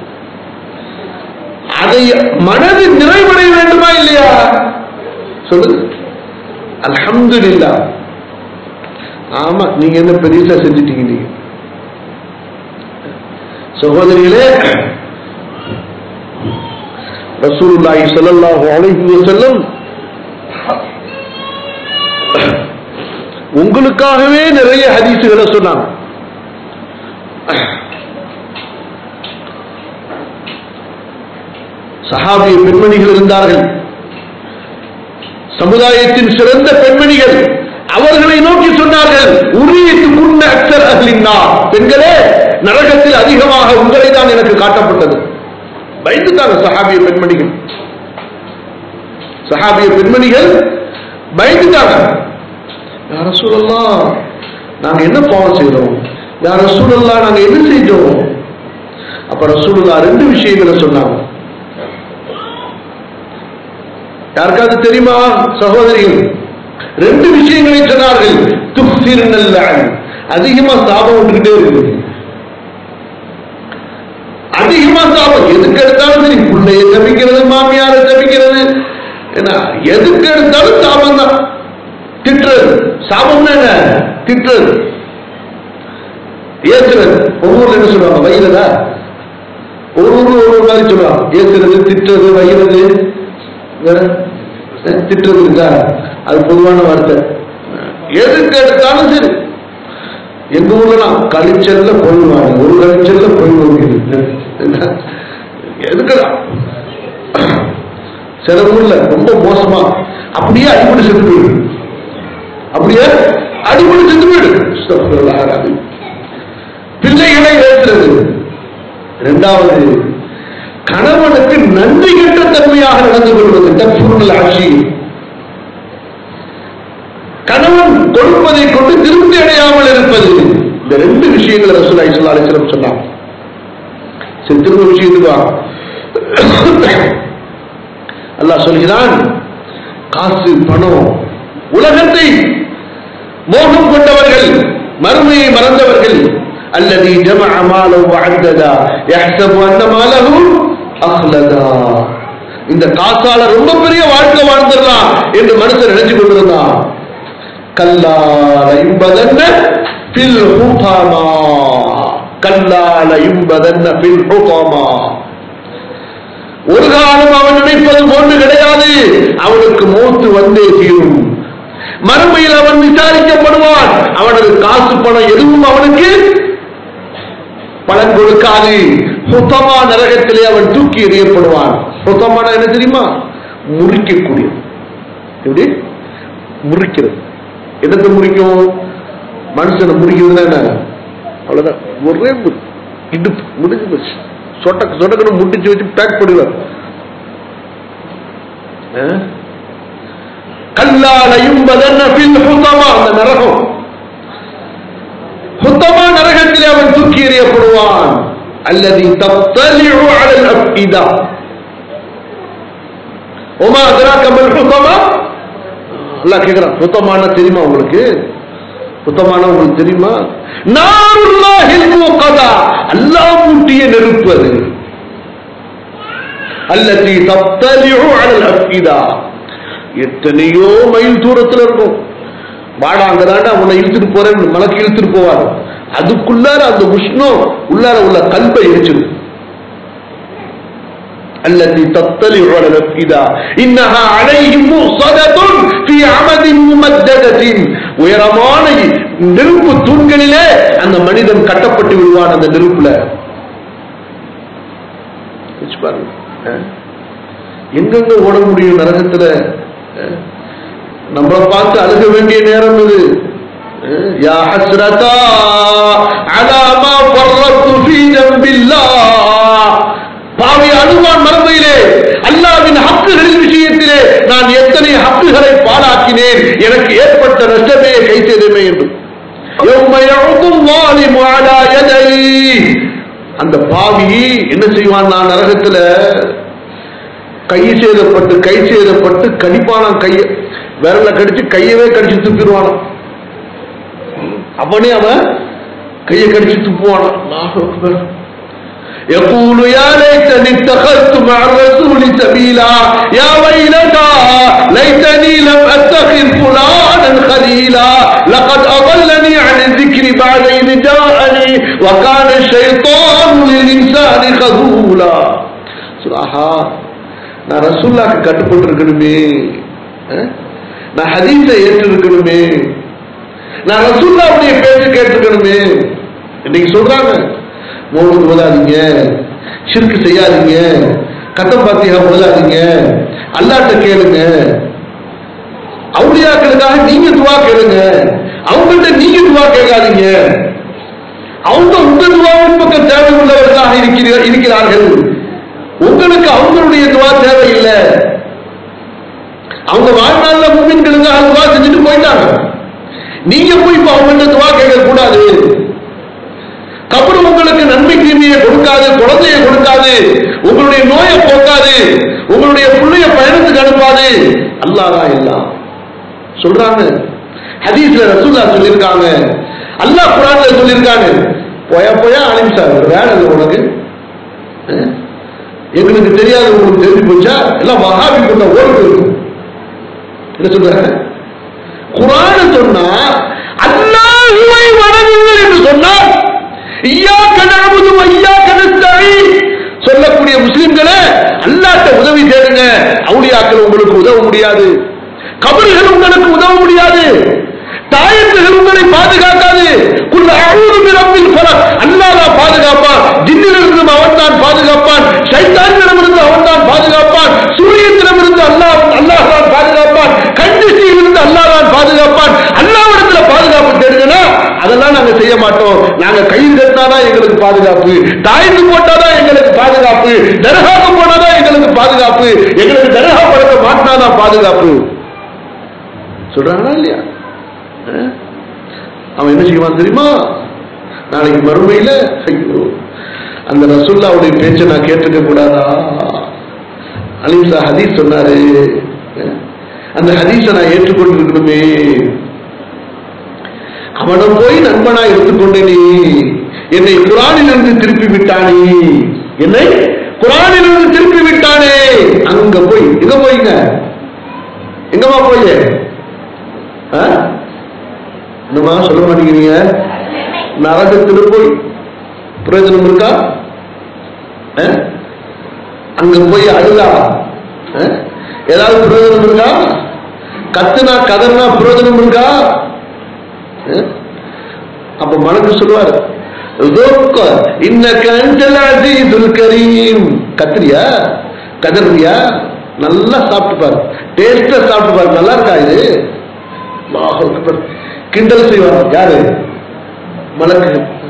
A: அதை மனது நிறைவடைய வேண்டுமா இல்லையா சொல்லுங்க. அல்ஹம்துலில்லாஹ், ஆமா நீங்க என்ன பெருசா செஞ்சிட்டீங்க. நீங்க சகோதரிகளே, ரசூலுல்லாஹி ஸல்லல்லாஹு அலைஹி வஸல்லம் உங்களுக்காகவே நிறைய ஹதீசுகளை சொன்னாங்க. சஹாபிய பெண்மணிகள் இருந்தார்கள், சமுதாயத்தின் சிறந்த பெண்மணிகள். அவர்களை நோக்கி சொன்னார்கள், உரியத்துக்குன்ன அக்ஸர் அஹ்லின்னா, பெண்களே நரகத்தில் அதிகமாக உங்களை தான் எனக்கு காட்டப்பட்டது. பயந்துட்டாங்க சஹாபிய பெண்மணிகள். சஹாபிய பெண்மணிகள் பயந்துட்டாங்க. யா ரசூலல்லாஹ், நாங்க என்ன பாவம் செய்தோம், யா ரசூலல்லாஹ் நாங்க என்ன செஞ்சோம். அப்ப ரசூலுல்லாஹ் ரெண்டு விஷயங்களை சொன்னாங்க. யாருக்காவது தெரியுமா சகோதரிகள்? ரெண்டு விஷயங்களை சொன்னார்கள். துஃசிர்னல் லஅன், அதிகமா சாபம் விட்டுக்கிட்டே இருக்குது. அதிகமா சாபம், எதுக்கு எடுத்தாலும் சரி, பிள்ளைய சபிக்கிறது, மாமியாரை சபிக்கிறது, என்ன எதுக்கு எடுத்தாலும் சாபம் தான். திட்டுறது, சாபம்னா என்ன? திட்டுறது, ஏசுறது. ஒவ்வொரு என்ன சொல்லுவாங்க, வைரதா, ஒரு ஒரு மாதிரி சொல்லுவாங்க. ஏசுறது, திட்டுறது, வைரது, வேற திட்டுறது இருக்கா, அது பொதுவான வார்த்தை. எதுக்கு எடுத்தாலும் சரி. எங்க ஊர்ல கழிச்சல்ல போயிடுவாங்க, ஒரு கழிச்சல்ல போயிடுவாங்க. எதுக்குதான் சில ஊர்ல ரொம்ப மோசமா அப்படியே அடிப்படை செத்து போயிடு, அப்படியே அடிப்படை செத்து போயிடு. பிள்ளைகளை ஏற்றுறது. இரண்டாவது, கணவனுக்கு நன்றி கெட்ட தன்மையாக நடந்து கொள்வது. தக்ஃபுருல் ஆஷி, கணவன் கொடுப்பதை கொண்டு திருப்தி அடையாமல் இருப்பது. இந்த ரெண்டு விஷயங்களை ரசூலுல்லாஹி ஸல்லல்லாஹு அலைஹி வஸல்லம் சொன்னாங்க. சரி, திரும்ப விஷயத்துக்கு வா. அல்லாஹ் சொல்கிறான், காசு பணம், உலகத்தை மோகம் கொண்டவர்கள், மறுமையை மறந்தவர்கள். அல்லதி ஜமஅ மாலஹு வஅத்ததா யஹ்ஸபு அன்ன மாலஹு அஹ்லதா. இந்த காசால ரொம்ப பெரிய வாழ்க்கை வாழ்ந்துடலாம் என்று மனுஷன் நினைச்சு கொண்டிருந்தான். கல்லா லயும்பதன்ன ஃபில் ஹுதாமா, கல்லா லயும்பதன்ன ஃபில் ஹுதாமா. ஒரு காலம் அவன் நினைப்பது போன்று கிடையாது. அவனுக்கு மௌத்து வந்தே தீரும். மறுமையில் அவன் விசாரிக்கப்படுவான். அவனது காசு பணம் எதுவும் அவனுக்கு பலன் கொடுக்காது. ஹுதமா நரகத்திலே அவன் தூக்கி எறியப்படுவான். ஹுதமான என்ன தெரியுமா? முறிக்கக்கூடிய. எப்படி முறிக்கிறது? என்னத்தை முறிக்கும்? மனுஷனை முறிக்கிறதுனா என்ன? அவ்வளவுதான், ஒரே இடுப்பு முடிஞ்சு போச்சு. சொட்டக்கணும் முட்டிச்சு வச்சு பேக் பண்ணிடுவார். கல்லாலையும் அந்த நரகம், ஹுதமா நரகத்திலே அவன் தூக்கி எறியப்படுவான். அல்லதி தப்தலிஉ அலல் அஃபிதா வமா அத்ராக மல் ஹுதமா. அல்லாஹ் கேக்குறான், ஹுதமான தெரியுமா உங்களுக்கு? ஹுதமான உங்களுக்கு தெரியுமா? நாருல்லாஹில் முகதா, அல்லாஹ் மூட்டிய நெருப்பு அது. அல்லதி தப்தலிஉ அலல் அஃபிதா, எத்தனையோ மைல் தூரத்தில் இருக்கும். வாடா அங்கதாண்டா உன்னை இழுத்துட்டு போறேன் மலக்கு இழுத்துட்டு போவார். அதுக்குள்ளார அந்த உஷ்ணம் உள்ளார உள்ள கல்பை எரிச்சிடும். அல்லதி தத்தலிஉ அலல் அஃபிதா இன்னஹா அலைஹிம் முஸததுன் ஃபீ அமதின் முமத்ததத்தின். உயரமான நெருப்பு தூண்களிலே அந்த மனிதன் கட்டப்பட்டு விடுவான். அந்த நெருப்புல எங்கெங்க ஓட முடியும் நரகத்துல? நம்மளை பார்த்து அழுக வேண்டிய நேரம் இது. யா ஹஸ்ரதா அலா மா ஃபர்ரத்து ஃபீ ஜம்பில்லாஹ். பாவி அழுவான் மறுமையிலே, அல்லாஹ்வின் ஹக்குகளின் விஷயத்திலே நான் எத்தனை ஹக்குகளை பாழாக்கினேன், எனக்கு ஏற்பட்ட நஷ்டமே கை சேதமே என்று. யௌம யஉதுல் ஸாலிமு அலா யதைஹி. அந்த பாவி என்ன செய்வான்? நான் நரகத்துல கை சேதப்பட்டு கடிப்பானான். கைய விரல கடிச்சு கையவே கடிச்சு துப்பிடுவான். அவனே அவன் கையை கடிச்சு துப்புவான். يقول يا ليتني اتخذت مع الرسول سبيلا يا ويلتى ليتني لم اتخذ فلانا خليلا لقد اضلني عن الذكر بعد إذ جاءني وكان الشيطان للإنسان خذولا. சுராஹா, நான் ரசூலுல்லாஹ்க்கு கட்டுப்பட்டு இருக்கணுமே, நான் ஹதீஸை ஏற்று இருக்கணுமே, நான் ரசூலுல்லாஹ்வுடைய பேச்சு கேட்டிருக்கணுமே. இன்னைக்கு சொல்றாங்க, மௌலூத் ஓதாதீங்க, ஷிர்க் செய்யாதீங்க, கத்தம் பாத்தியா ஓதாதீங்க, அல்லாஹ்ட்ட கேளுங்க, அவுலியாக்களுக்காக நீங்க துவா கேளுங்க, அவங்கள்ட்ட நீங்க துவா கேட்காதீங்க, அவங்க உங்க துவாவின் பக்கம் தேவை உள்ளவர்களாக இருக்கிறார்கள், உங்களுக்கு அவங்களுடைய துவா தேவையில்லை. அவங்க வாழ்நாள்ல முஃமின்களுக்காக துவா செஞ்சுட்டு போயிட்டாங்க. நீங்க போய் இப்ப அவங்கள்ட்ட துவா கேட்க கூடாது. கபர் உங்களுக்கு நன்மை தீமையை கொடுக்காது, குழந்தையை கொடுக்காது, உங்களுடைய நோயை போக்காது, உங்களுடைய பிள்ளைய பயணத்துக்கு அனுப்பாது. அல்லாஹ் தான் எல்லாம் சொல்றாங்க. ஹதீஸ்ல ரசூலுல்லாஹ் சொல்லியிருக்காங்க, அல்லாஹ் குர்ஆன்ல சொல்லியிருக்காங்க. போயா அலிம் சார், ஒரு வேலை இல்லை உனக்கு, எங்களுக்கு தெரியாது உங்களுக்கு தெரிஞ்சு போச்சா? எல்லாம் வஹாபி கொண்ட ஓடு இருக்கும். என்ன சொல்றாங்க? குர்ஆன் சொன்னா அல்லாஹ்வை வணங்குங்கள் என்று சொன்னால் இய்யாக நஅபுது வ இய்யாக நஸ்தஈன் சொல்லக்கூடிய முஸ்லிம்களே, அல்லாஹ்ட்ட உதவி தேடுங்க. அவுலியாக்கள் உங்களுக்கு உதவ முடியாது, கபர்கள் உங்களுக்கு உதவ முடியாது, தாயத்துகள் உங்களை பாதுகாக்காது. குல் அஊது பிரப்பில் ஃபலக், அல்லாஹ் தான் பாதுகாப்பான். ஜின்னிலிருந்து அவன் தான் பாதுகாப்பான், ஷைத்தானிடமிருந்து அவன் தான் பாதுகாப்பான், சூரியனிடமிருந்து அல்லாஹ் தான் பாதுகாப்பான், கண்டிஷ்டியிலிருந்து அல்லாஹ் தான் பாதுகாப்பான். அல்லாஹ்விடத்துல பாதுகாப்பு தேடுங்கன்னா அதெல்லாம் நாங்க செய்ய மாட்டோம். நாங்க கையில் கட்டினாதான் எங்களுக்கு பாதுகாப்பு, தாய்ந்து போட்டாதான் எங்களுக்கு பாதுகாப்பு, தர்காவுக்கு போனாதான் எங்களுக்கு பாதுகாப்பு, எங்களுக்கு தர்கா பழக்க மாட்டினாதான் பாதுகாப்பு சொல்றாங்களா இல்லையா? அவன் என்ன செய்வான் தெரியுமா? நாளைக்கு மறுமையில ஐயோ அந்த ரசூலுல்லாஹ்வுடைய பேச்சை நான் கேட்டுக்க கூடாதா? அலிம் சாஹ் ஹதீஸ் சொன்னாரு, அந்த ஹதீஸை நான் ஏற்றுக்கொண்டு இருக்கணுமே, அவனை போய் நண்பனா எடுத்துக்கொண்டேனே, என்னை குர்ஆனிலிருந்து திருப்பி விட்டானே, என்னை குர்ஆனிலிருந்து திருப்பி விட்டானே. அங்க போய் எங்க போயிங்க, எங்கம்மா போய் என்னமா சொல்ல மாட்டேங்கிறீங்க? நரகத்தில் போய் பிரயோஜனம் இருக்கா? அங்க போய் அழுதா ஏதாவது பிரயோஜனம் இருக்கா? கத்துனா கதர்னா பிரயோஜனம் இருக்கா? அப்ப மலக்கு சொல்லுவார், கத்திரியா கதறியா நல்லா சாப்பிட்டு பாரு, டேஸ்டா சாப்பிட்டு பாரு, நல்லா இருக்கா இது? கிண்டல் செய்வாங்க. யாரு? மலக்கு.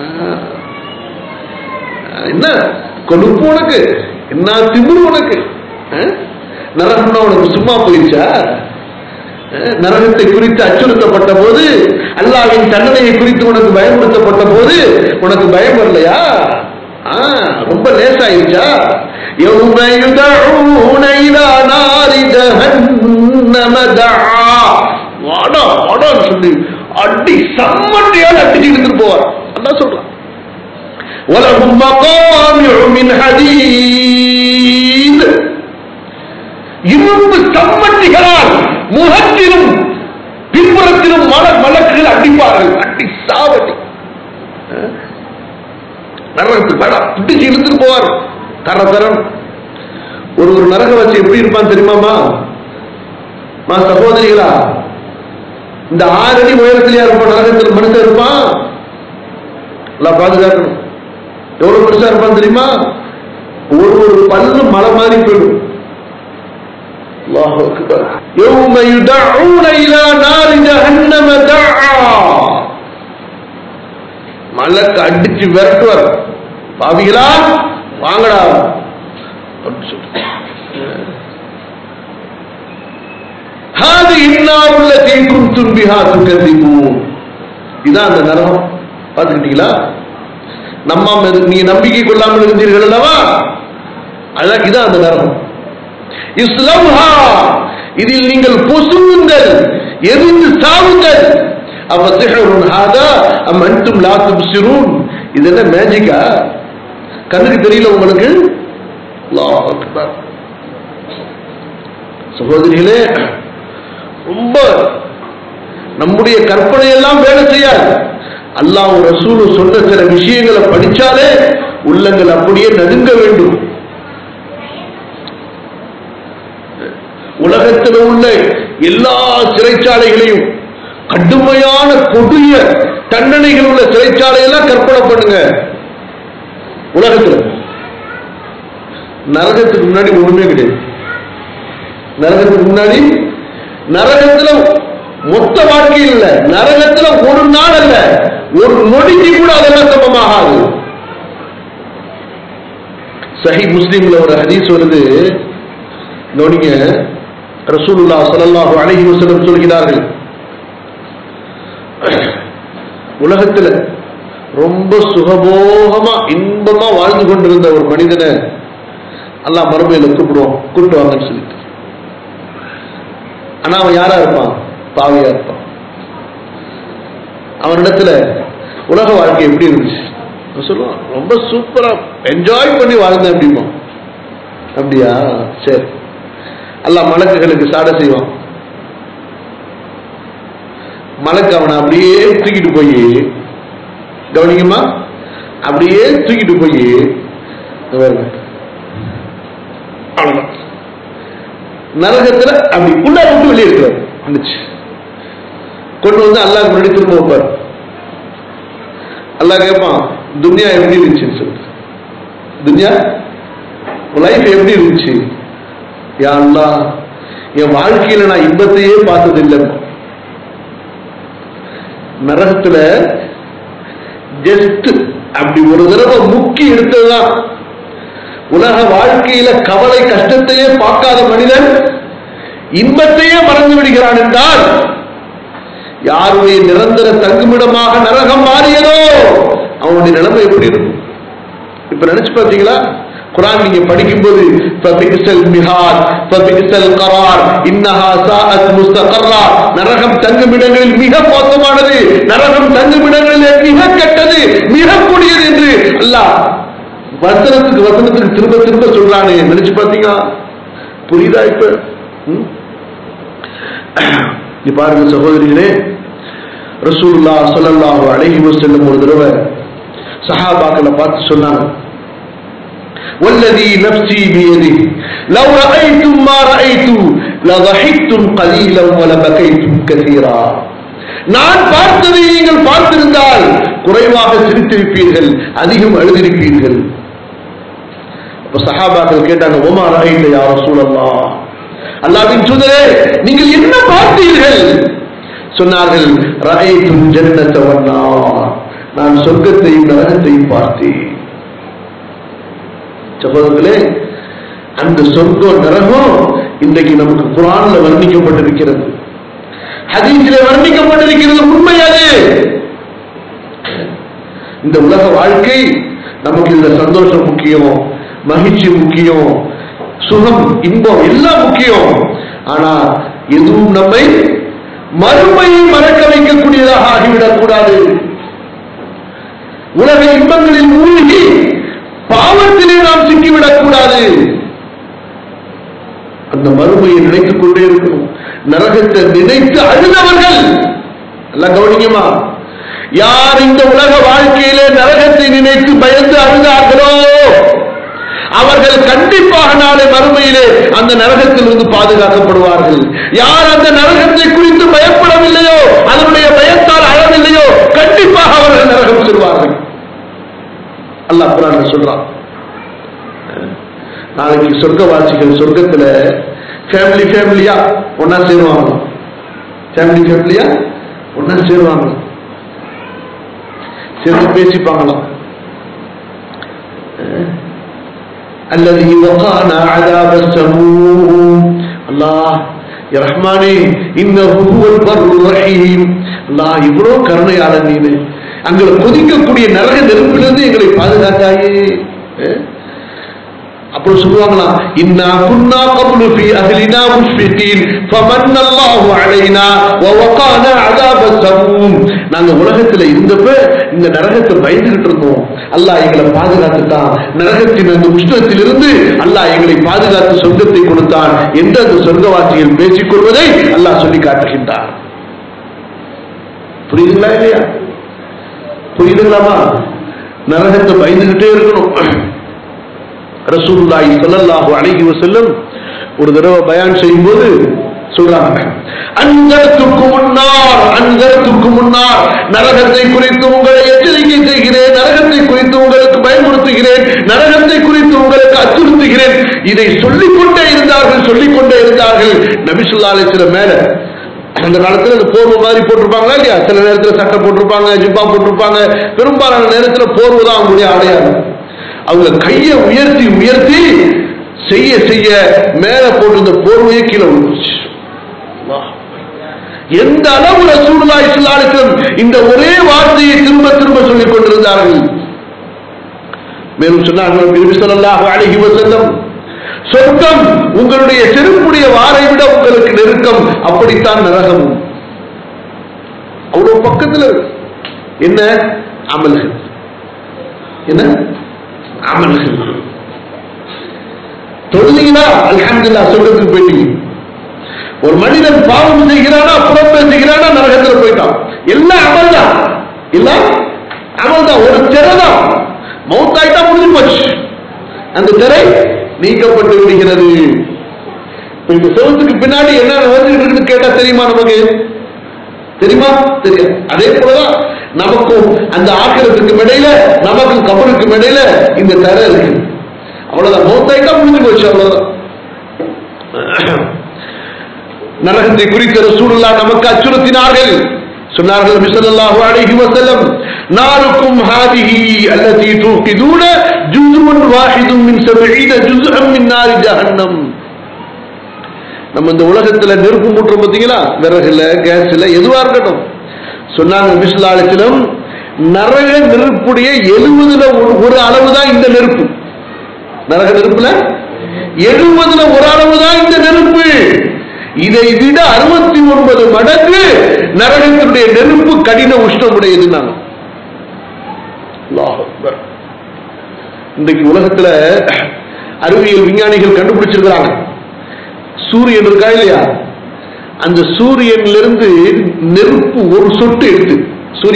A: என்ன கொழுப்பு உனக்கு, என்ன திமிரு உனக்கு? நரகம்னா உனக்கு சும்மா போயிருச்சா? நரகத்தை குறித்து அச்சுறுத்தப்பட்ட போது, அல்லாஹ்வின் தண்டனையை குறித்து உனக்கு பயமுறுத்தப்பட்ட போது உனக்கு பயம் வரலையா? ரொம்ப லேசாயிருச்சா? யௌம யுதஊன இலா நாரி ஜஹன்னம தஆ, வாடா வாடான்னு சொல்லி அடி சம்மட்டியால அடிச்சு இழுத்துட்டு போவார். அல்லாஹ் சொல்றான், வலஹும் மகாமிஉ மின் ஹதீத், இரும்பு சம்மட்டிகளால் முகத்திலும் பின்புறத்திலும் மலக்குகள் அடிப்பார்கள். அடி சாவடி நரகத்துக்கு வேடா பிடிச்சு இழுத்துட்டு போவார். தர தரம் ஒரு நரக வச்சு எப்படி இருப்பான் தெரியுமாமா? சகோதரிகளா, இந்த 6 அடி உயரத்திலேயே இருப்பான் நரகத்தில் மனுஷன் இருப்பான். எல்லாம் பாதுகாக்கணும். எவ்வளவு பெருசா இருப்பான் தெரியுமா? ஒரு பல்லு மலை மாதிரி போயிடும். யௌம யுதஊன இலா நாரி ஜஹன்னம தஆ, மலக்கு அடிச்சு விரட்டுவார். பாவிகளா வாங்கடா. ஹாதிஹி النار التي كنتم بها تكذبون, இதான் அந்த நரகம். பாத்துக்கிட்டீங்களா? நீங்க நம்பிக்கை கொள்ளாமல் இருந்தீர்கள் அல்லவா, அதான் இதான் அந்த நரகம். இஸ்லம்ஹா, இதில் நீங்கள் பொசுங்குங்கள், எரிந்து சாவுங்கள். அஃபஸிஹ்ருன் ஹாதா அம் அன்தும் லா துப்சிரூன், இது என்ன மேஜிக்கா? கண்ணுக்கு தெரியல உங்களுக்கு? அல்லாஹ் அக்பர். சகோதரிகளே, ரொம்ப நம்முடைய கற்பனை எல்லாம் வேலை செய்யாது. அல்லாஹ் ரசூலும் சொன்ன சில விஷயங்களை படிச்சாலே உள்ளங்கள் அப்படியே நடுங்க வேண்டும். உலகத்தில் உள்ள எல்லா சிறைச்சாலைகளையும் கடுமையான கொடிய தண்டனைகள் உள்ள சிறைச்சாலையெல்லாம் கற்பனை பண்ணுங்க. உலகத்தில் நரகத்துக்கு முன்னாடி ஒண்ணுமே கிடையாது. நரகத்துக்கு முன்னாடி, நரகத்துல மொத்த வாழ்க்கையில் இல்ல, நரகத்துல ஒரு நாள் அல்ல, ஒரு நொடிக்கு கூட அதெல்லாம் சமமாகாது. சஹீஹ் முஸ்லிம்ல ஒரு ஹதீஸ் வருது, நோடிங்க. ரசூலுல்லாஹ் ஸல்லல்லாஹு அலைஹி வஸல்லம் சொல்கிறார்கள், உலகத்துல ரொம்ப சுகபோகமா இன்பமா வாழ்ந்து கொண்டிருந்த ஒரு மனிதனை அல்லாஹ் மறுமையில கூப்பிட்டு வாங்கன்னு சொல்லிட்டு. ஆனா அவன் யாரா இருப்பான்? பாவியா இருப்பான். அவனிடத்துல உலக வாழ்க்கை எப்படி இருந்துச்சு சொல்லுவான், ரொம்ப சூப்பரா என்ஜாய் பண்ணி வாழ்ந்தேன் அப்படிமா. அப்படியா? சரி. அல்லாஹ் மலக்குகளுக்கு சாட செய்வான். மலக்கு அவனை அப்படியே தூக்கிட்டு போய், கவனிங்கம்மா, அப்படியே தூக்கிட்டு போய் நரகத்துல அப்படி உள்ள விட்டு வெளியே இருக்கிறார். கொண்டு வந்து அல்லாஹ் முன்னாடி திரும்ப வைப்பார். அல்லாஹ் கேட்பான், துன்யா எப்படி இருந்துச்சுன்னு சொல்லு. துன்யா லைஃப் எப்படி இருந்துச்சு? யா அல்லாஹ், என் வாழ்க்கையில நான் இன்பத்தையே பார்த்தது இல்லை. நரகத்துல ஜஸ்ட் அப்படி ஒரு தடவை முக்கி எடுத்ததுதான். உலக வாழ்க்கையில கவலை கஷ்டத்தையே பார்க்காத மனிதன் இன்பத்தையே மறந்து விடுகிறான் என்றால், யாருடைய நிரந்தர தங்குமிடமாக நரகம் மாறியதோ அவனுடைய நிலைமை எப்படி இருக்கும்? இப்ப நினைச்சு பார்த்தீங்களா? குர்ஆன் நீங்க படிக்கும்போது ஃபபிக்ஸல் மிஹாத் ஃபபிக்ஸல் கரார் இன்னஹா சாஅத் முஸ்தகர்ரா, நரகம் தங்குமிடங்களில் மிக மோசமானது, நரகம் தங்குமிடங்களில் மிக கெட்டது, மிக கூடியது என்று அல்லாஹ் வசனத்துக்கு திரும்ப திரும்ப சொல்றானே. நினைச்சு பார்த்தீங்களா? புரியுதா? இப்ப பாருங்க சகோதரிகளே, ரசூலுல்லாஹ் ஸல்லல்லாஹு அலைஹி வஸல்லம் ஒரு தடவை சஹாபாக்களை பார்த்து சொன்னாங்க, والذي نفسي بيده لو رأيتم ما رأيت لضحكتم قليلا ولبكيتم كثيرا. நான் பார்த்ததை நீங்கள் பார்த்திருந்தால் குறைவாக சிரித்திருப்பீர்கள், அதிகம் அழுதிருப்பீர்கள். அப்ப சஹாபாக்கள் கேட்டாங்க, ஒமா ரஅய்த யா ரசூலல்லாஹ், அல்லாஹ்வின் தூதரே நீங்கள் என்ன பார்த்தீர்கள்? சொன்னார்கள், ரஅய்துல் ஜன்னத வன்னார், நான் சொர்க்கத்தையும் நரகத்தையும் பார்த்தேன். சகோதரர்களே, அந்த சொர்க்கம் நரகம் இன்றைக்கு நமக்கு குர்ஆன்ல வர்ணிக்கப்பட்டிருக்கிறது, ஹதீஸிலே வர்ணிக்கப்பட்டிருக்கிறது. உண்மை அது. இந்த உலக வாழ்க்கை நமக்கு இந்த சந்தோஷம் முக்கியம், மகிழ்ச்சி முக்கியம், சுகம் இன்பம் எல்லாம் முக்கியம். ஆனா எதுவும் நம்மை மறுமையை மறக்க வைக்கக்கூடியதாக ஆகிவிடக் கூடாது. உலக இன்பங்களில் மூழ்கி பாவத்திலே நாம் சிக்கிவிடக் கூடாது. அந்த மறுமையை நினைத்துக் கொண்டே இருக்கணும். நரகத்தை நினைத்து அழுதவர்கள் எல்லாம் கவனிக்குமா, யார் இந்த உலக வாழ்க்கையிலே நரகத்தை நினைத்து பயந்து அழுதார்களோ அவர்கள் கண்டிப்பாக நாளை மறுமையிலே அந்த நரகத்திலிருந்து பாதுகாக்கப்படுவார்கள். யார் அந்த நரகத்தை குறித்து பயப்படவில்லையோ, அதனுடைய பயத்தால் அழவில்லையோ, கண்டிப்பாக அவர்கள் நரகம் செல்வார்கள். அல்லாஹ் குர்ஆன்ல சொல்றான். நாளைக்கு சொர்க்கவாசிகள் சொர்க்கத்துல ஃபேமிலியா ஒன்னா சேருவாங்க. ஃபேமிலியா ஒன்னா சேருவாங்க, சேர்ந்து பேசிப்பாங்களாம். الذي وقانا عذاب السموم الله يا رحماني انه هو البر الرحيم. الله இவ்வளவு கருணையாளன் நீ, அங்கே கொதிக்கக்கூடிய நரக நெருப்பிலிருந்து எங்களை பாதுகாத்தாயே. அப்புறம் சொல்லுவாங்களா, இன்னா குன்னா கப்லு ஃபீ அஹ்லினா முஷ்ஃபிகீன் ஃபமன்னல்லாஹு அலைனா வவகானா அஸாபஸ் ஸமூம். நாங்க உலகத்துல இருந்தப்ப இந்த நரகத்தை பயந்துகிட்டு இருந்தோம், அல்லாஹ் எங்களை பாதுகாத்துட்டான். நரகத்தின் அந்த உஷ்ணத்திலிருந்து அல்லாஹ் எங்களை பாதுகாத்து சொர்க்கத்தை கொடுத்தான் என்று அந்த சொர்க்கவாசிகள் பேசிக் கொள்வதை அல்லாஹ் சொல்லி காட்டுகின்றார். புரியுதுங்களா இல்லையா? புரியுதுங்களாமா? நரகத்தை பயந்துகிட்டே இருக்கணும். ரசூலுல்லாஹி ஸல்லல்லாஹு அலைஹி வஸல்லம் ஒரு தடவை பயான் செய்யும்போது சொல்றாங்க, அன்தர்துக்கும் முன்னார், நரகத்தை குறித்து உங்களை எச்சரிக்கை செய்கிறேன், நரகத்தை குறித்து உங்களுக்கு பயமுறுத்துகிறேன், நரகத்தை குறித்து உங்களுக்கு அச்சுறுத்துகிறேன். இதை சொல்லிக்கொண்டே இருந்தார்கள். நபி ஸல்லல்லாஹு அலைஹி வஸல்லம் மேல அந்த காலத்துல அந்த போர்வை மாதிரி போட்டிருப்பாங்களா இல்லையா? சில நேரத்தில் சட்டை போட்டிருப்பாங்க, ஜிப்பா போட்டிருப்பாங்க. பெரும்பாலான நேரத்தில் போர்வை தான் அவங்களுடைய அடையாளம். அவங்க கையை உயர்த்தி செய்ய மேல போட்டிருந்த போர்வையை கீழே விழுந்துச்சு. எந்த அளவு ரசூலுல்லாஹி ஸல்லல்லாஹு அலைஹி வஸல்லம் இந்த ஒரே வார்த்தையை திரும்ப சொல்லிக் கொண்டிருந்தார்கள். மேலும் சொன்னார்கள் நபி ஸல்லல்லாஹு அலைஹி வஸல்லம், சொர்க்கம் உங்களுடைய செருப்புடைய வாரை விட உங்களுக்கு நெருக்கம், அப்படித்தான் நரகம். அவ்வளவு பக்கத்தில் என்ன அமல்கள், தொழுதீங்கன்னா அல்ஹம்துலில்லாஹ் சொர்க்கத்துக்கு போயிட்டீங்க. ஒரு மனிதன் பாவம் செய்கிறானா, புறம் பேசுகிறானா, நரகத்தில் போயிட்டான். எல்லாம் அமல் தான், ஒரு திரை தான். மௌத்தாயிட்டா முடிஞ்சு போச்சு, அந்த திரை நீக்கப்பட்டு விடுகிறது. இந்த செவத்துக்கு பின்னாடி என்ன நடந்துட்டு கேட்டா தெரியுமா? நமக்கு தெரியுமா? தெரியாது. அதே போலதான் நமக்கும் அந்த ஆக்கிரத்துக்கு இடையில, நமக்கும் கபருக்கு இடையில இந்த தரை இருக்கு. அவ்வளவுதான், மௌத்தாயிட்டா முடிஞ்சு போச்சு, அவ்வளவுதான். நரகத்தை குறித்த ரசூலுல்லாஹ் நமக்கு அச்சுறுத்தினார்கள். சொன்னார்கள் நபி ஸல்லல்லாஹு அலைஹி வஸல்லம், நாருக்கும் ஹாதிஹி அல்லதி தூகிதுன ஜுஸுன் வாஹிதுன் மின் 70 ஜுஸன் மின் நாரி ஜஹன்னம். நம்ம இந்த உலகத்துல நெருப்பு மூட்டுறோம் பார்த்தீங்களா, விறகுல, கேஸ்ல, எதுவா இருக்கட்டும். சொன்னாங்க நபி ஸல்லல்லாஹு அலைஹி வஸல்லம், நரக நெருப்புடைய 70ல ஒரு அளவு தான் இந்த நெருப்பு. நரக நெருப்புல 70ல ஒரு அளவு தான் இந்த நெருப்பு. இதை விட 69 மடங்கு நரகத்தினுடைய நெருப்பு கடின உஷ்ணமுடையது. இன்றைக்கு உலகத்துல அறிவியல் விஞ்ஞானிகள் கண்டுபிடிச்சிருக்கிறாங்க, சூரியன் இருக்கா இல்லையா, அந்த சூரியனிலிருந்து நெருப்பு ஒரு சொட்டு எடுத்து,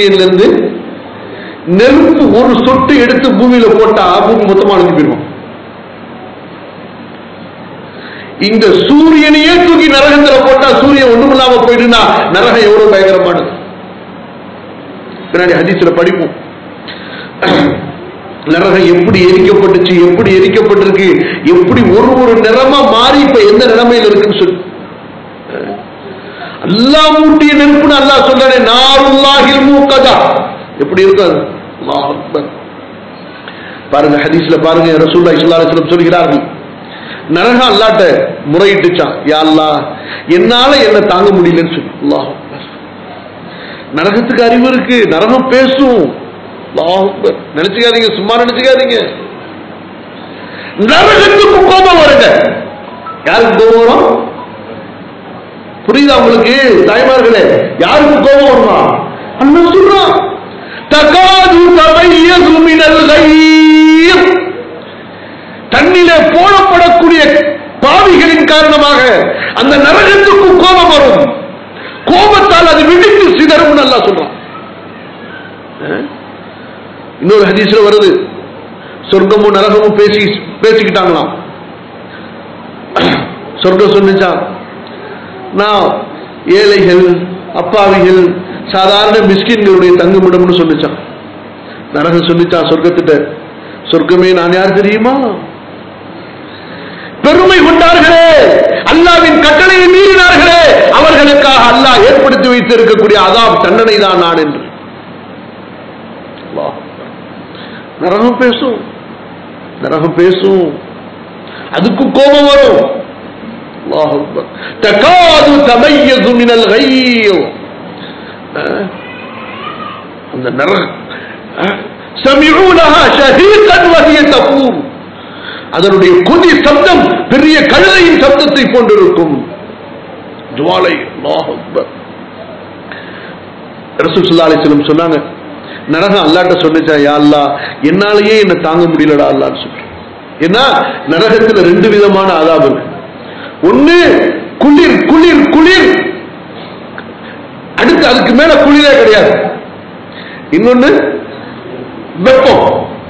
A: நெருப்பு ஒரு சொட்டு எடுத்து பூமியில போட்டா பூமி மொத்தமா அழிஞ்சு போயிடும். இந்த சூரியனையே தூக்கி நரகத்தில் போட்டா சூரியன் ஒண்ணுமில்லாம போயிடுனா நரகம் எவ்வளவு பயங்கரமானது. பின்னாடி ஹதீஸ்ல படிப்போம் நரகம் எப்படி எரிக்கப்பட்டுச்சு, எப்படி எரிக்கப்பட்டிருக்கு, எப்படி ஒரு நிறமா மாறி இப்ப எந்த நிலைமையில் இருக்குன்னு சொல்லி அல்லாஹ் மூட்டிய நெருப்புன்னு அல்லாஹ் சொல்றானே, நாருல்லாஹில் மூக்கதா எப்படி இருக்காது. அல்லாஹ் அக்பர். பாருங்க ஹதீஸ்ல பாருங்க, ரசூலுல்லாஹி ஸல்லல்லாஹு அலைஹி வஸல்லம் சொல்கிறார்கள், நரகம் அல்லாஹ்ட்ட முறையிட்டுச்சான், யா அல்லாஹ் என்னால என்ன தாங்க முடியலன்னு சொல்லி. அல்லாஹ் அக்பர். நரகத்துக்கு அறிவு இருக்கு, நரகம் பேசும். அல்லாஹ் அக்பர். நினைச்சுக்காதீங்க, சும்மா நினைச்சுக்காதீங்க. நரகத்துக்கு கோபம் வருங்க. யாருக்கு கோபம் வரும் புரியுதா உங்களுக்கு தாய்மார்களே? யாருக்கு கோபம் வருமா? அல்லாஹ் சொல்றான், தகாது தமையது மினல் கைர். தண்ணிலே போடப்படக்கூடிய பாவிகளின் காரணமாக அந்த நரகத்துக்கு கோபம் வரும். கோபத்தால் அது வெடித்து சிதறும் அல்லாஹ் சொல்றான். இன்னொரு ஹதீஸ்ல வருது, சொர்க்கமும் நரகமும் பேசிக்கிட்டாங்களாம். சொர்க்கம் சொல்லிச்சா, நான் ஏழைகள் அப்பாவிகள் சாதாரண மிஸ்கின்களுடைய தங்குமிடம்னு சொல்லிச்சான். நரகம் சொல்லிச்சான் சொர்க்கத்திட்ட, சொர்க்கமே நான் யார் தெரியுமா? பெருமை கொண்டார்களே, அல்லாஹ்வின் கட்டளையை மீறினார்களே, அவர்களுக்காக அல்லாஹ் ஏற்படுத்தி வைத்து இருக்கக்கூடிய அதாப் தண்டனை தான் நான் என்று. நரகம் பேசும், நரகம் பேசும், அதுக்கு கோபம் வரும். அல்லாஹ் அக்பர். தகாது தமையது மினல் கைர். அந்த நரகம் சமிஊலஹா ஷஹீகன் வஹிய தஃபூர். அதனுடைய கொதி சப்தம் பெரிய கழுதையின் சப்தத்தை போன்றிருக்கும். ஜுவாலை. அல்லாஹ் அக்பர். ரசூல் ஸல்லல்லாஹு அலைஹி வஸல்லம் சொன்னாங்க, நரகம் அல்லாஹ்ட்ட சொன்னுச்சா, யா அல்லாஹ் என்னாலேயே என்ன தாங்க முடியலடா அல்லாஹ்னு சொல்றேன். ஏன்னா நரகத்துல ரெண்டு விதமான அதாப் இருக்கு. ஒண்ணு குளிர் குளிர் குளிர், அடுத்து அதுக்கு மேல குளிரே கிடையாது. இன்னொன்னு வெப்பம்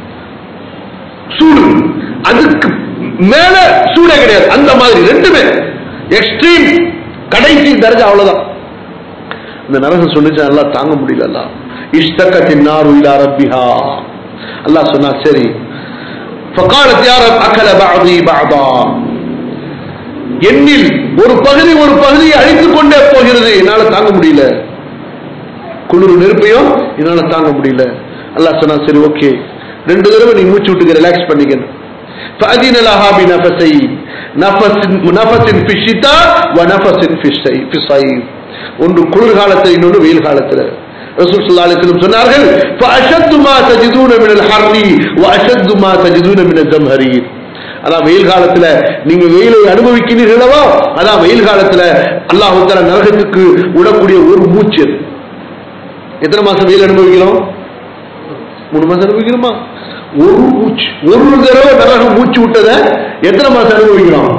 A: சூடு, அதுக்கு மேல சூடே கிடையாது. அந்த மாதிரி ரெண்டுமே எக்ஸ்ட்ரீம், கடைசி தரஜா, அவ்வளவுதான். இந்த நரகம் சொல்லிச்சு, அல்லாஹ் தாங்க முடியல. அல்லாஹ் இஷ்தகத்தின் நாரு இலா ரப்பிஹா. அல்லாஹ் சொன்னா சரி, ஃபகாலத் யா ரப் அகல பஅதி பஅதா. என்னில் ஒரு பகுதியை அழித்துக் கொண்டே போகிறது, என்னால தாங்க முடியல. குளிர் நெருப்பையும் என்னால தாங்க முடியல. அல்லாஹ் சொன்னா சரி ஓகே, ரெண்டு தடவை நீ மூச்சு விட்டுக்க, ரிலாக்ஸ் பண்ணிக்க. فأذن لها بنفسين نفس في الشتاء ونفس في الصيف. ஒன்று குளிர் காலத்தில், இன்னொன்று வெயில் காலத்தில். ரசூல் ஸல்லல்லாஹு அலைஹி வஸல்லம் சொன்னார்கள், فأشد ما تجدون من الحر وأشد ما تجدون من الزمهرير. அதான் வெயில் காலத்துல நீங்க வெயிலை அனுபவிக்கிறீர்களோ, அதான் வெயில் காலத்துல அல்லாஹ் தஆலா நரகத்துக்கு விடக்கூடிய ஒரு மூச்சு. எத்தனை மாசம் வெயில் அனுபவிக்கிறோம்? 3 மாசம் அனுபவிக்கிறோமா? ஒரு மூச்சு, ஒரு தடவை நரகம் மூச்சு விட்டத எத்தனை மாசம் அனுபவிக்கிறோம்?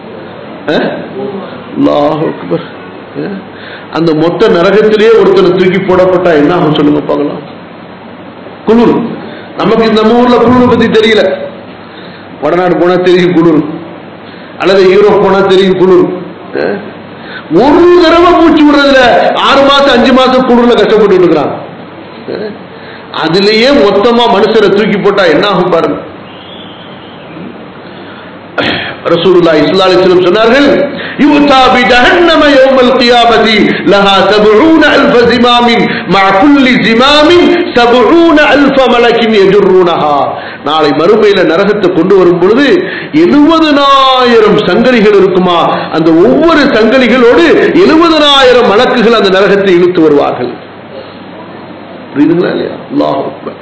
A: அல்லாஹ் அக்பர். அந்த மொத்த நரகத்திலேயே ஒருத்தனை தூக்கி போடப்பட்டா என்ன ஆகும் சொல்லுங்க பார்க்கலாம். குளிர், நமக்கு நம்ம ஊர்ல குளிர் பத்தி தெரியல. வடநாடு போனா தெரியும் குளிர், அல்லது யூரோப் போனா தெரியும் குளிர். ஒரு தடவை மூச்சு விடுறதுல 6 மாசம் 5 மாசம் குளிர்ல கஷ்டப்பட்டு இருக்கிறான். அதுலயே மொத்தமா மனுஷரை தூக்கி போட்டா என்ன ஆகும் பாருங்க. ரசூலுல்லாஹி ஸல்லல்லாஹு அலைஹி வஸல்லம் சொன்னார்கள், யுதா பி ஜஹன்னம யௌமல் கியாமத்தி லஹா 70000 ஜிமாமின் மஅ குல்லி ஜிமாமின் 70000 மலக்கின் யஜுருனஹா. நாளை மறுமையில நரகத்தை கொண்டு வரும் பொழுது 70000 சங்கிலிகள் இருக்குமா, அந்த ஒவ்வொரு சங்கிலிகளோடு 70000 மலக்குகள் அந்த நரகத்தை இழுத்து வருவார்கள். புரியுதுங்களா இல்லையா? அல்லாஹ் அக்பர்.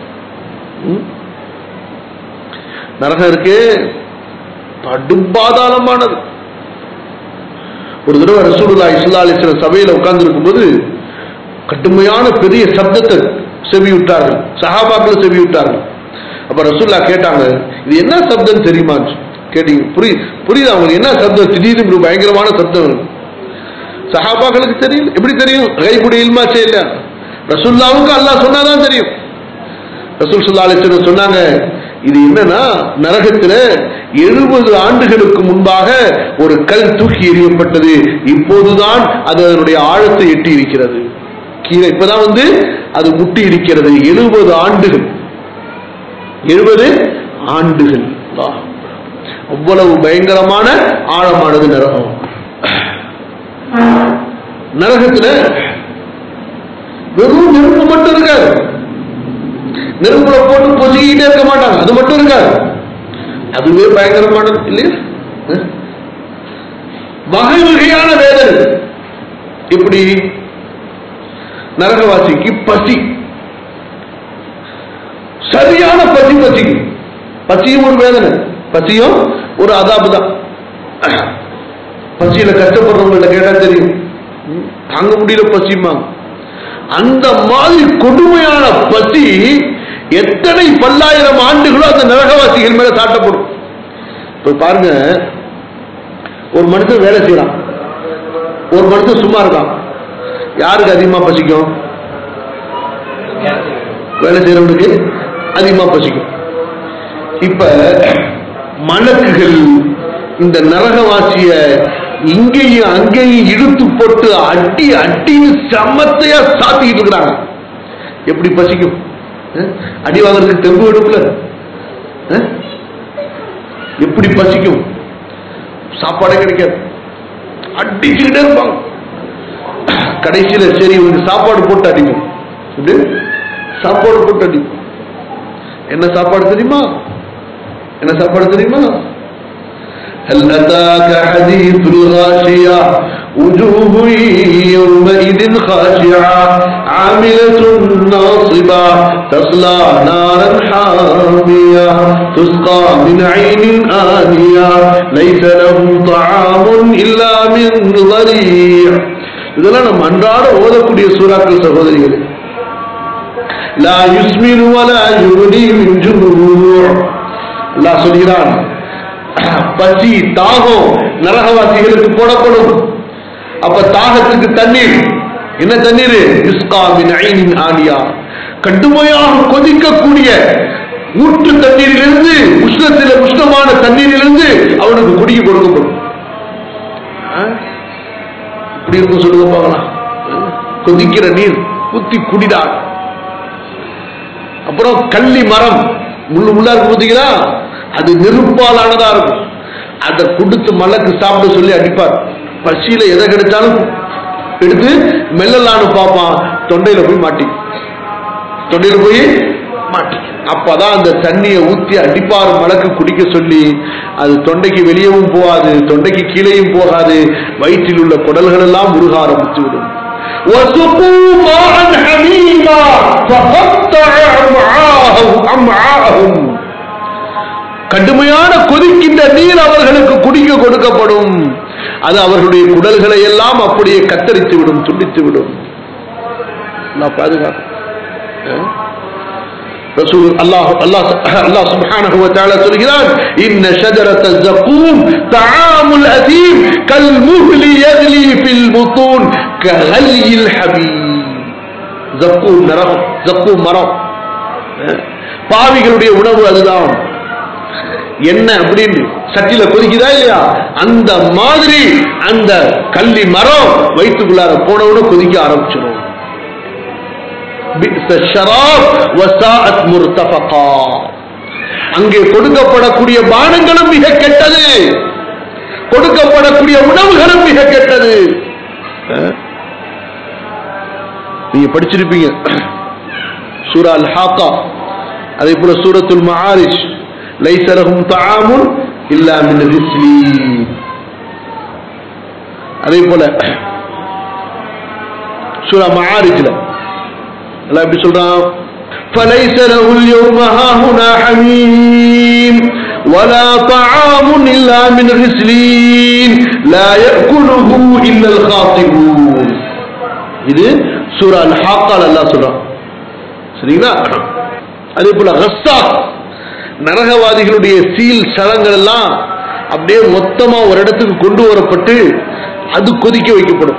A: நரகம் இருக்கு, படுபாதாளமானது. ஒரு தடவை ரசூலுல்லாஹி ஸல்லல்லாஹு அலைஹி வஸல்லம் சபையில உட்கார்ந்து இருக்கும்போது கடுமையான பெரிய சப்தத்தை செவியுட்டார்கள், சஹாபாக்கள் செவியுட்டார்கள். அப்ப ரசூலுல்லாஹ் கேட்டாங்க, இது என்ன சப்தம் தெரியுமா கேட்டீங்க? புரியுது அவங்களுக்கு என்ன சப்தம்? திடீர்னு பயங்கரமான சப்தம். சஹாபாக்களுக்கு தெரியல, எப்படி தெரியும்? கைபுடி இல்மாச்சே இல்ல, ரசூலுல்லாஹ்வுக்கு அல்லாஹ் சொன்னாதான் தெரியும். ரசூல் ஸல்லல்லாஹு அலைஹி வஸல்லம் சொன்னாங்க, இது என்னன்னா, நரகத்தில் 70 ஆண்டுகளுக்கு முன்பாக ஒரு கல் தூக்கி எறியப்பட்டது. இப்போதுதான் அது அதனுடைய ஆழத்தை எட்டி இருக்கிறது. கீழே இப்பதான் அது முட்டி இருக்கிறது. 70 ஆண்டுகள், 70 ஆண்டுகள். அவ்வளவு பயங்கரமான ஆழமானது நரகம். நரகத்துல வெறும் நெருப்பு மட்டும் இருக்காது. நெருப்புல போட்டு பொசிக்கிட்டே இருக்க மாட்டாங்க, அது மட்டும் இருக்காது. அதுவே பயங்கரமானது இல்லையா? வகை வகையான வேதனை. இப்படி நரகவாசிக்கு பசி, சரியான பசி. பசியும் ஒரு வேதனை, பசியும் ஒரு அதாபு தான். பசியில கஷ்டப்படுறவங்கள்ட்ட கேட்டா தெரியும், தாங்க முடியல பசிமா. அந்த மாதிரி கொடுமையான பசி எத்தனை பல்லாயிரம் ஆண்டுகளோ அந்த நரகவாசிகள் மேல சாட்டப்படும். இப்ப பாருங்க, ஒரு மனுஷன் வேலை செய்யறான், ஒரு மனுஷன் சும்மா இருக்கான். யாருக்கு அதிகமா பசிக்கும்? வேலை செய்யறவனுக்கு அதிகமா பசிக்கும். இப்ப மலக்குகள் இந்த நரகவாசிய இங்கேயும் அங்கேயும் இழுத்து போட்டு அடி அடின்னு சமத்தையா சாத்திக்கிட்டு இருக்கிறாங்க. எப்படி பசிக்கும்? அடி வாங்குறதுக்கு தெம்பு எடுக்கல, எப்படி பசிக்கும்? சாப்பாடே கிடைக்காது, அடிச்சுக்கிட்டே இருப்பாங்க. கடைசியில சரி உங்களுக்கு சாப்பாடு போட்டு அடிக்கும். இப்படி சாப்பாடு போட்டு அடிக்கும். என்ன சாப்பாடு தெரியுமா? என்ன சாப்பாடு தெரியுமா? هل أتاك حديث الغاشية وجوه يومئذ خاشعة عاملة ناصبة تصلى نارا حامية تسقى من عين آنية ليس لهم طعام إلا من ضريع. இதெல்லாம் நம்ம அன்றாட ஓதக்கூடிய சூறாக்கள் சகோதரிகளே. லா யுஸ்மினு வலா யுக்னி மின் ஜூ'. அல்லாஹ் சொல்கிறான், பசி தாகம் நரகவாசிகளுக்கு போடப்படும். அப்ப தாகத்துக்கு தண்ணீர், என்ன தண்ணீர்? யுஸ்கா மின் ஐனின் ஆனியா, கடுமையாக கொதிக்கக்கூடிய ஊற்று தண்ணீரிலிருந்து, உஷ்ணமான தண்ணீரிலிருந்து அவனுக்கு குடிக்க கொடுக்கப்படும். இப்படி இருக்கும் சொல்லுங்க பார்க்கலாம். கொதிக்கிற நீர் ஊத்தி குடிடா. அப்புறம் கள்ளி மரம், முள்ளா இருக்கு பார்த்தீங்களா, அது நெருப்பால் ஆனதா இருக்கும். அதை கொடுத்து மலக்கு சாப்பிட சொல்லி அடிப்பார். பசியில எதை கிடைச்சாலும் எடுத்து மெல்லலான்னு பார்ப்பான், தொண்டையில போய் மாட்டி. அப்பதான் அந்த தண்ணியை ஊத்தி அடிப்பார் மலக்கு குடிக்க சொல்லி. அது தொண்டைக்கு வெளியவும் போகாது, தொண்டைக்கு கீழேயும் போகாது, வயிற்றில் உள்ள குடல்கள் எல்லாம் முருக ஆரம்பித்து விடும். கடுமையான கொதிக்கின்ற நீர் அவர்களுக்கு குடிக்க கொடுக்கப்படும். அது அவர்களுடைய குடல்களை எல்லாம் அப்படியே கத்தரித்து விடும், துண்டித்து விடும். பாதுகாப்பு. அல்லாஹ் சுப்ஹானஹு வ தஆலா சொல்கிறான், இன்ன ஷஜரத ஸக்கூம் தஆமுல் அதீம் கல் முஹ்லி யக்லி ஃபில் புத்தூன் கஹல்யில் ஹபீப். ஸக்கூம் நரகம், ஸக்கூம் மரம், பாவிகளுடைய உணவு அதுதான். என்ன அப்படின்னு சட்டில கொதிக்குதா இல்லையா, அந்த மாதிரி அந்த கள்ளி மரம் வயிற்றுக்குள்ளார போனவுடன் கொதிக்க ஆரம்பிச்சிடும். அங்கே கொடுக்கப்படக்கூடிய பானங்களும் மிக கெட்டது, கொடுக்கப்படக்கூடிய உணவுகளும் மிக கெட்டது. நீங்க படிச்சிருப்பீங்க சூரா அல் ஹாக்கா, அதே போல சூரத்துல் மஆரிஜ், லைஸ லஹும் தஆமுன் இல்லா மின் கிஸ்லீன். அதே போல சூரா மஆரிஜ்ல அல்லாஹ் எப்படி சொல்றான், فليس له اليوم هاهنا حميم ولا طعام إلا من غسلين لا يأكله إلا الخاطئون. இது சூரா அல் ஹாக்கால அல்லாஹ் சொல்றான். சரிங்களா? அதே போல கஸ்ஸாக், நரகவாதிகளுடைய சீல் சலங்கள் எல்லாம் அப்படியே மொத்தமா ஒரு இடத்துக்கு கொண்டு வரப்பட்டு அது கொதிக்க வைக்கப்படும்.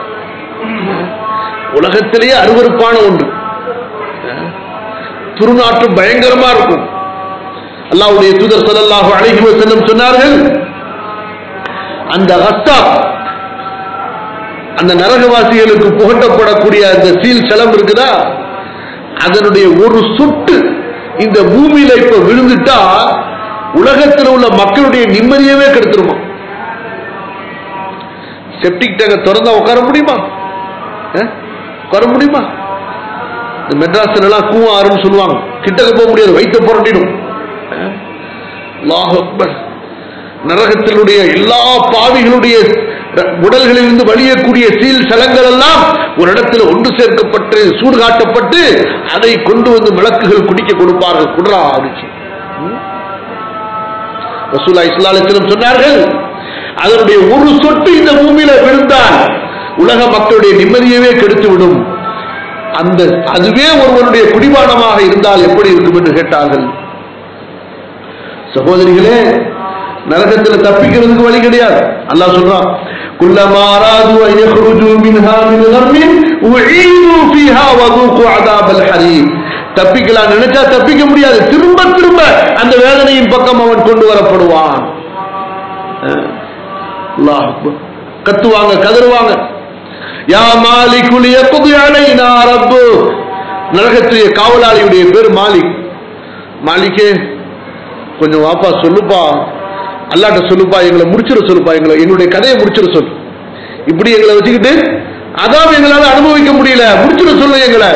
A: உலகத்திலேயே அருவருப்பான ஒன்று, துருநாற்று பயங்கரமா இருக்கும். அல்லாஹ்வுடைய தூதர் ஸல்லல்லாஹு அலைஹி வஸல்லம் சொன்னார்கள், அந்த கஸ்ஸாப், அந்த நரகவாசிகளுக்கு புகட்டப்படக்கூடிய அந்த சீல் சலம் இருக்குதா, அதனுடைய ஒரு சொட்டு இந்த பூமியில இப்ப விழுந்துட்டா உலகத்தில் உள்ள மக்களுடைய நிம்மதியவே கெடுத்துருமா. செப்டிக் டேங்க திறந்தா உட்கார முடியுமா? உட்கார முடியுமா? இந்த மெட்ராஸ்ல எல்லாம் கூவாருன்னு சொல்லுவாங்க, கிட்டக்க போக முடியாது, வைத்த புரட்டிடும். அல்லாஹ் அக்பர். நரகத்தினுடைய எல்லா பாவிகளுடைய உடல்களில் இருந்து வழியக்கூடிய சீல் சலங்கள் எல்லாம் ஒரு இடத்தில் ஒன்று சேர்க்கப்பட்டு சூடு காட்டப்பட்டு அதை கொண்டு வந்து மலக்குகள் குடிக்க கொடுப்பார்கள். குடுறா அடிச்சு ரசூலுல்லாஹி ஸல்லல்லாஹு அலைஹி வஸல்லம் சொன்னார்கள், அதனுடைய ஒரு சொட்டு இந்த பூமியில விழுந்தால் உலக மக்களுடைய நிம்மதியவே கெடுத்து விடும். அந்த அதுவே ஒருவருடைய குடிபானமாக இருந்தால் எப்படி இருக்கும் என்று கேட்டார்கள். சகோதரிகளே, நரகத்தில் தப்பிக்கிறதுக்கு வழி கிடையாது. அல்லாஹ் சொல்றான், குல்லமா ராது அன் யக்ருஜு மின்ஹா மின் கம்மின் உஈது ஃபீஹா வதுகு அஸாபல் ஹரீம். தப்பிக்கலாம் நினைச்சா தப்பிக்க முடியாது, திரும்ப திரும்ப அந்த வேதனையின் பக்கம் அவன் கொண்டு வரப்படுவான். அல்லாஹ் அக்பர். கத்துவாங்க, கதறுவாங்க, யா மாலிகு லியக்தி அலைனா ரப்பு. நரகத்துடைய காவலாளியுடைய பேர் மாலிக். மாலிகே, கொஞ்சம் வாப்பா சொல்லுப்பா, அல்லாட்ட சொல்லுப்பா, எங்களை முடிச்சிட சொல்லுப்பா, எங்களுடைய கதையை முடிச்சிட சொல்லு. இப்படி எங்களை வச்சுக்கிட்டு அதான் எங்களால அனுபவிக்க முடியல, முடிச்சிட சொல்லு எங்களை.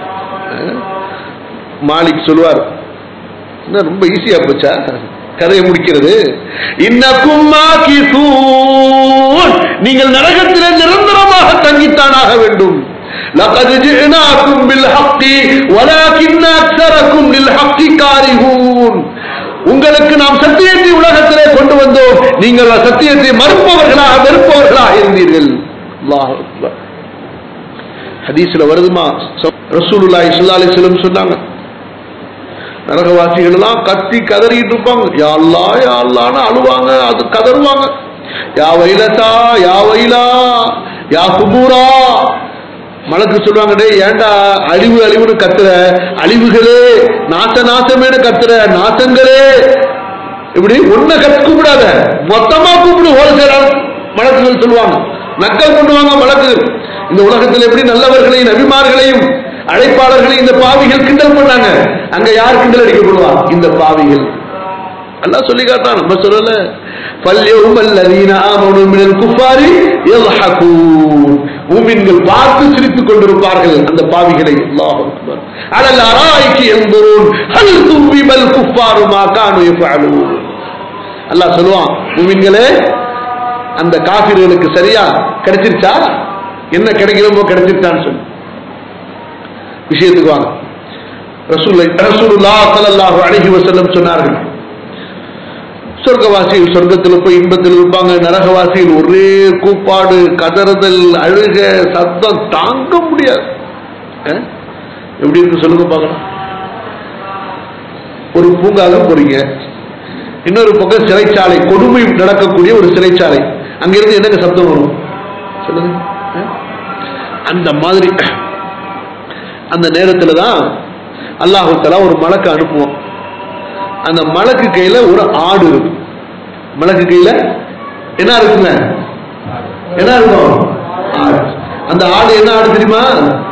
A: மாலிக் சொல்லுவார், ரொம்ப ஈஸியா போச்சா கதையை முடிக்கிறது. இன்னக்கும் மாகிசூன், நீங்கள் நரகத்திலே நிரந்தரமாக தங்கித்தானாக வேண்டும். லகத் ஜினாக்கும் பில் ஹக்கி வலாகின் அக்ஸரக்கும் லில் ஹக்கி காரிஹூன். உங்களுக்கு நாம் சத்தியத்தை உலகத்திலே கொண்டு வந்தோம், நீங்கள் சத்தியத்தை மறுப்பவர்களாக வெறுப்பவர்களாக இருந்தீர்கள். அல்லாஹ் அக்பர். ஹதீஸ்ல வருதுமா, ரசூலுல்லாஹி ஸல்லல்லாஹு அலைஹி வஸல்லம் சொன்னாங்க, நரகவாசிகள் எல்லாம் கத்தி கதறிட்டு இருப்பாங்க, யா அல்லாஹ் யா அல்லாஹ்னு அழுவாங்க, அது கதறுவாங்க, யா வைலதா யா வைலா யா குபூரா. மலக்கு சொல்லுவாங்க, டே ஏண்டா அழிவு அழிவுன்னு கத்துற, அழிவுகளே, நாச நாசமேனு கத்துற, நாசங்களே. இப்படி ஒன்ன கூப்பிடாத, மொத்தமா கூப்பிடு, ஹோல்சேலா. மலக்குகள் சொல்லுவாங்க, நக்கல் பண்ணுவாங்க மலக்குகள். இந்த உலகத்தில் எப்படி நல்லவர்களையும் நபிமார்களையும் அழைப்பாளர்களையும் இந்த பாவிகள் கிண்டல் பண்ணாங்க, அங்க யார் கிண்டல் அடிக்கப்படுவா? இந்த பாவிகள். அல்லாஹ் சொல்லி காட்டான், நம்ம சொல்லல. மூமின்கள் பார்த்து சிரித்துக் கொண்டிருப்பார்கள் அந்த பாவிகளை. அல்லாஹ் அக்பர். அலல் அராய்கி யன்துரூன் ஹல் துபிபல் குஃபாரு மா கானூ யஃஅலூன். அல்லாஹ் சொல்லுவான், மூமின்களே, அந்த காஃபிர்களுக்கு சரியா கிடைச்சிருச்சா, என்ன கிடைக்கிறோமோ கிடைச்சிருச்சான்னு சொல்லி விஷயத்துக்கு வாங்க. ரசூலுல்லாஹ் ஸல்லல்லாஹு அலைஹி வஸல்லம் சொன்னார்கள், சொர்க்கவாசிகள் சொர்க்கத்தில் போய் இன்பத்தில் இருப்பாங்க, நரகவாசிகள் ஒரே கூப்பாடு, கதறுதல், அழுக, சத்தம் தாங்க முடியாது. எப்படி இருக்கு சொல்லுங்க பார்க்கலாம். ஒரு பூங்காக போறீங்க, இன்னொரு பக்கம் சிறைச்சாலை, கொடுமை நடக்கக்கூடிய ஒரு சிறைச்சாலை, அங்கிருந்து என்னங்க சத்தம் வரும் சொல்லுங்க. அந்த மாதிரி அந்த நேரத்தில் தான் அல்லாஹ் தஆலா ஒரு மலக்கு அனுப்புவோம். அந்த மலக்கு கையில ஒரு ஆடு இருக்கு. மலக்கு கையில என்ன இருக்குங்க? என்ன இருக்கும்? ஆடு. அந்த ஆடு என்ன ஆடு தெரியுமா?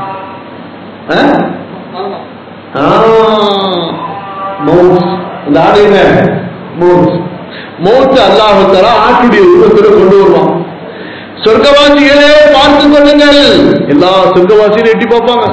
A: மௌத். அந்த ஆடு என்ன? மௌத். மௌத் அல்லாஹ் தஆலா ஆட்டுடைய ரூபத்தில் கொண்டு வருவான். சொர்க்கவாசிகளே பார்த்து கொள்ளுங்கள், எல்லா சொர்க்கவாசிகளும் எட்டி பார்ப்பாங்க.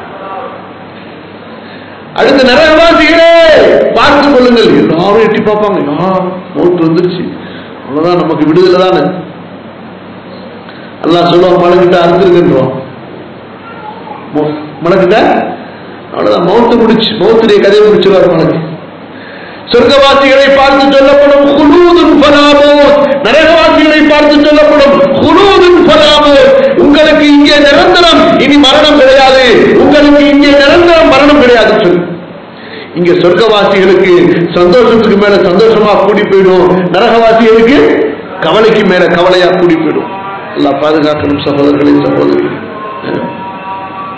A: அடுத்த நரகவாசிகளே பார்த்துக் கொள்ளுங்கள், எல்லாரும் எட்டி பார்ப்பாங்க. மௌத் வந்துருச்சு, அவ்வளவுதான், நமக்கு விடுதலை தானே. அல்லாஹ் சொல்லுவான், மலக்கிட்ட அறுத்துருக்கின்றோம். மலக்கிட்ட அவ்வளவுதான், மௌத்து முடிச்சு, மௌத்துடைய கதையை முடிச்சிருவார் மலக்கு. சொர்க்கவாசிகளை பார்த்து சொல்லப்படும் குலூதுன் ஃபலா மௌத், நரகவாசிகளை பார்த்து சொல்லப்படும் குலூதுன் ஃபலா மௌத், உங்களுக்கு இங்கே நிரந்தரம், இனி மரணம் கிடையாது, உங்களுக்கு இங்கே நிரந்தரம் மரணம் கிடையாது சொல்லு. இங்க சொர்க்கவாசிகளுக்கு சந்தோஷத்துக்கு மேல சந்தோஷமா கூடி போயிடும், நரகவாசிகளுக்கு கவலைக்கு மேல கவலையா கூடி போயிடும். அல்லாஹ் பாதுகாக்கணும் சகோதரர்களே, சகோதரிகள்.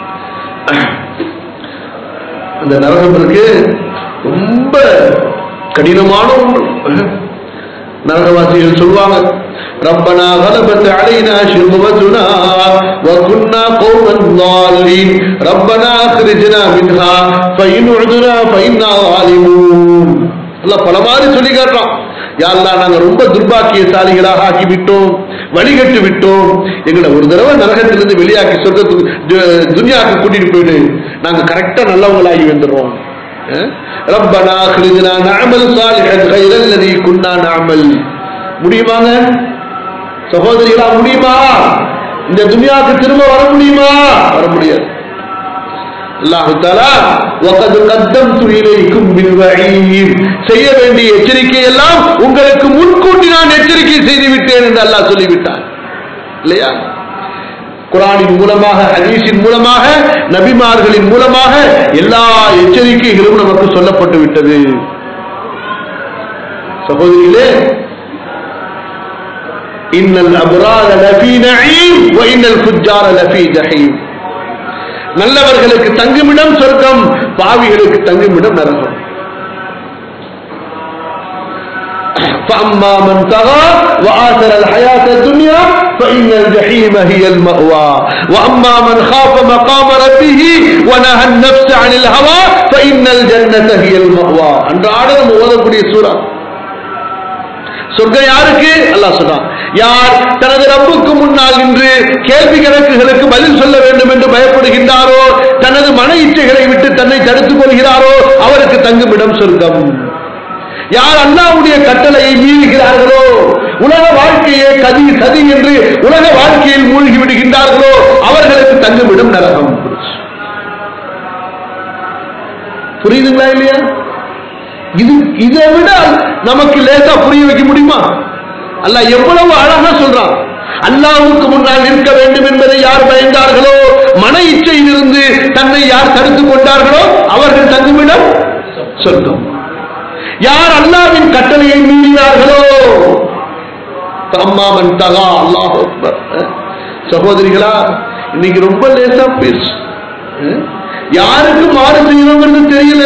A: அந்த நரகம் இருக்கு ரொம்ப கடினமான ஒன்று. நரகவாசிகள் சொல்வாங்க, ரப்பனா கலபத் அலைனா ஷிக்வதுனா வகுன்னா கௌமன் ضالين ரப்பனா அக்ரிஜ்னா மின்ஹா ஃபஇன் உதுனா ஃபஇன்னா ஸாலிமூன். அல்லாஹ் பலமாரி சொல்லி காட்டுறான், யா அல்லாஹ் நாங்க ரொம்ப துர்பாக்கியசாலிகளாக ஆக்கி விட்டோம், வழிகட்டு விட்டோம், எங்களை ஒரு தடவை நரகத்திலிருந்து வெளியாக்கி சொர்க்கத்துக்கு துன்யாவுக்கு கூட்டிட்டு போயிடு, நாங்க கரெக்டா நல்லவங்களாகி வந்துடுறோம். ரப்பனா அக்ரிஜ்னா நஅமல் ஸாலிஹன் கைரல் லதி குன்னா நஅமல். முடியுமாங்க சகோதரிகளா? முடியுமா? இந்த துன்யாவுக்கு திரும்ப வர முடியுமா? வர முடியாது. அல்லாஹ் தஆலா வகத் கத்தம்து இலைக்கும் பில் வஈத், செய்ய வேண்டிய எச்சரிக்கை எல்லாம் உங்களுக்கு முன்கூட்டி நான் எச்சரிக்கை செய்து விட்டேன் என்று அல்லாஹ் சொல்லிவிட்டார் இல்லையா? குர்ஆனின் மூலமாக, ஹதீஸின் மூலமாக, நபிமார்களின் மூலமாக எல்லா எச்சரிக்கைகளும் நமக்கு சொல்லப்பட்டு விட்டது. சகோதரிகளே, இன்னல் அப்ரார லஃபீ நஈம் வ இன்னல் ஃபுஜ்ஜார லஃபீ ஜஹீம். நல்லவர்களுக்கு தங்குமிடம் சொர்க்கம், பாவிகளுக்கு தங்குமிடம் நரகம். فأما من طغى وآثر الحياة الدنيا فإن الجحيم هي المأوى وأما من خاف مقام ربه ونهى النفس عن الهوى فإن الجنة هي المأوى. அன்றாட நம்ம ஓதக்கூடிய சூரா. சொர்க்கம் யாருக்கு? அல்லாஹ் சொல்றான், யார் தனது ரப்புக்கு முன்னால் நின்று கேள்வி கணக்குகளுக்கு பதில் சொல்ல வேண்டும் என்று பயப்படுகின்றாரோ, தனது மன இச்சைகளை விட்டு தன்னை தடுத்துக் கொள்கிறாரோ, அவருக்கு தங்குமிடம் சொர்க்கம். யார் அல்லாஹ்வுடைய கட்டளையை மீறுகிறார்களோ, உலக வாழ்க்கையே கதி சதி என்று உலக வாழ்க்கையில் மூழ்கி விடுகின்றார்களோ, அவர்களுக்கு தங்குமிடம் நரகம். புரியுதுங்களா இல்லையா? இதை விட நமக்கு லேசா புரிய வைக்க முடியுமா? அல்லாஹ் எவ்வளவு அழகா சொல்றான். அல்லாஹ்வுக்கு முன்னால் நிற்க வேண்டும் என்பதை யார் பயந்தார்களோ, மன இச்சையிலிருந்து தன்னை யார் தடுத்துக் கொண்டார்களோ, அவர்கள் தங்குமிடம் சொர்க்கம். யார் அல்லாஹ்வின் கட்டளையை மீறினார்களோ, தம்மாமன் தகா. அல்லாஹ் அக்பர். சகோதரிகளா, இன்னைக்கு ரொம்ப லேசா பேசு. யாருக்கு மாறு செய்யணும்னு தெரியல.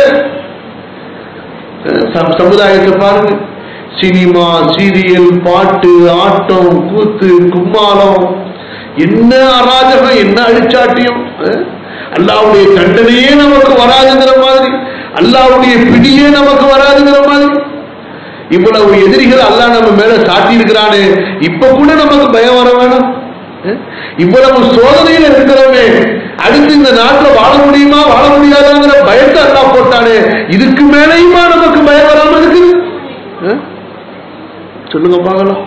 A: சமுதாயத்தை பாருங்க, சினிமா, சீரியல், பாட்டு, ஆட்டம், கூத்து, கும்மாளம், என்ன அராஜகம், என்ன அழிச்சாட்டியம். அல்லாஹ்வுடைய தண்டனையே நமக்கு வராதுங்கிற மாதிரி, அல்லாஹ்வுடைய பிடியே நமக்கு வராதுங்கிற மாதிரி, இவ்வளவு எதிரிகள் அல்லாஹ் நம்ம மேல சாட்டி இருக்கிறானே, இப்ப கூட நமக்கு பயம் வர வேணாம்? இவ்வளவு சோதனையில் இருக்கிறோமே, அடுத்து இந்த நாட்டில் வாழ முடியுமா வாழ முடியாதுங்கிற பயத்தை அல்லாஹ் போட்டானே, இதுக்கு மேலேயுமா நமக்கு பயம் வராம இருக்குது? சொல்லுங்க பார்க்கலாம்.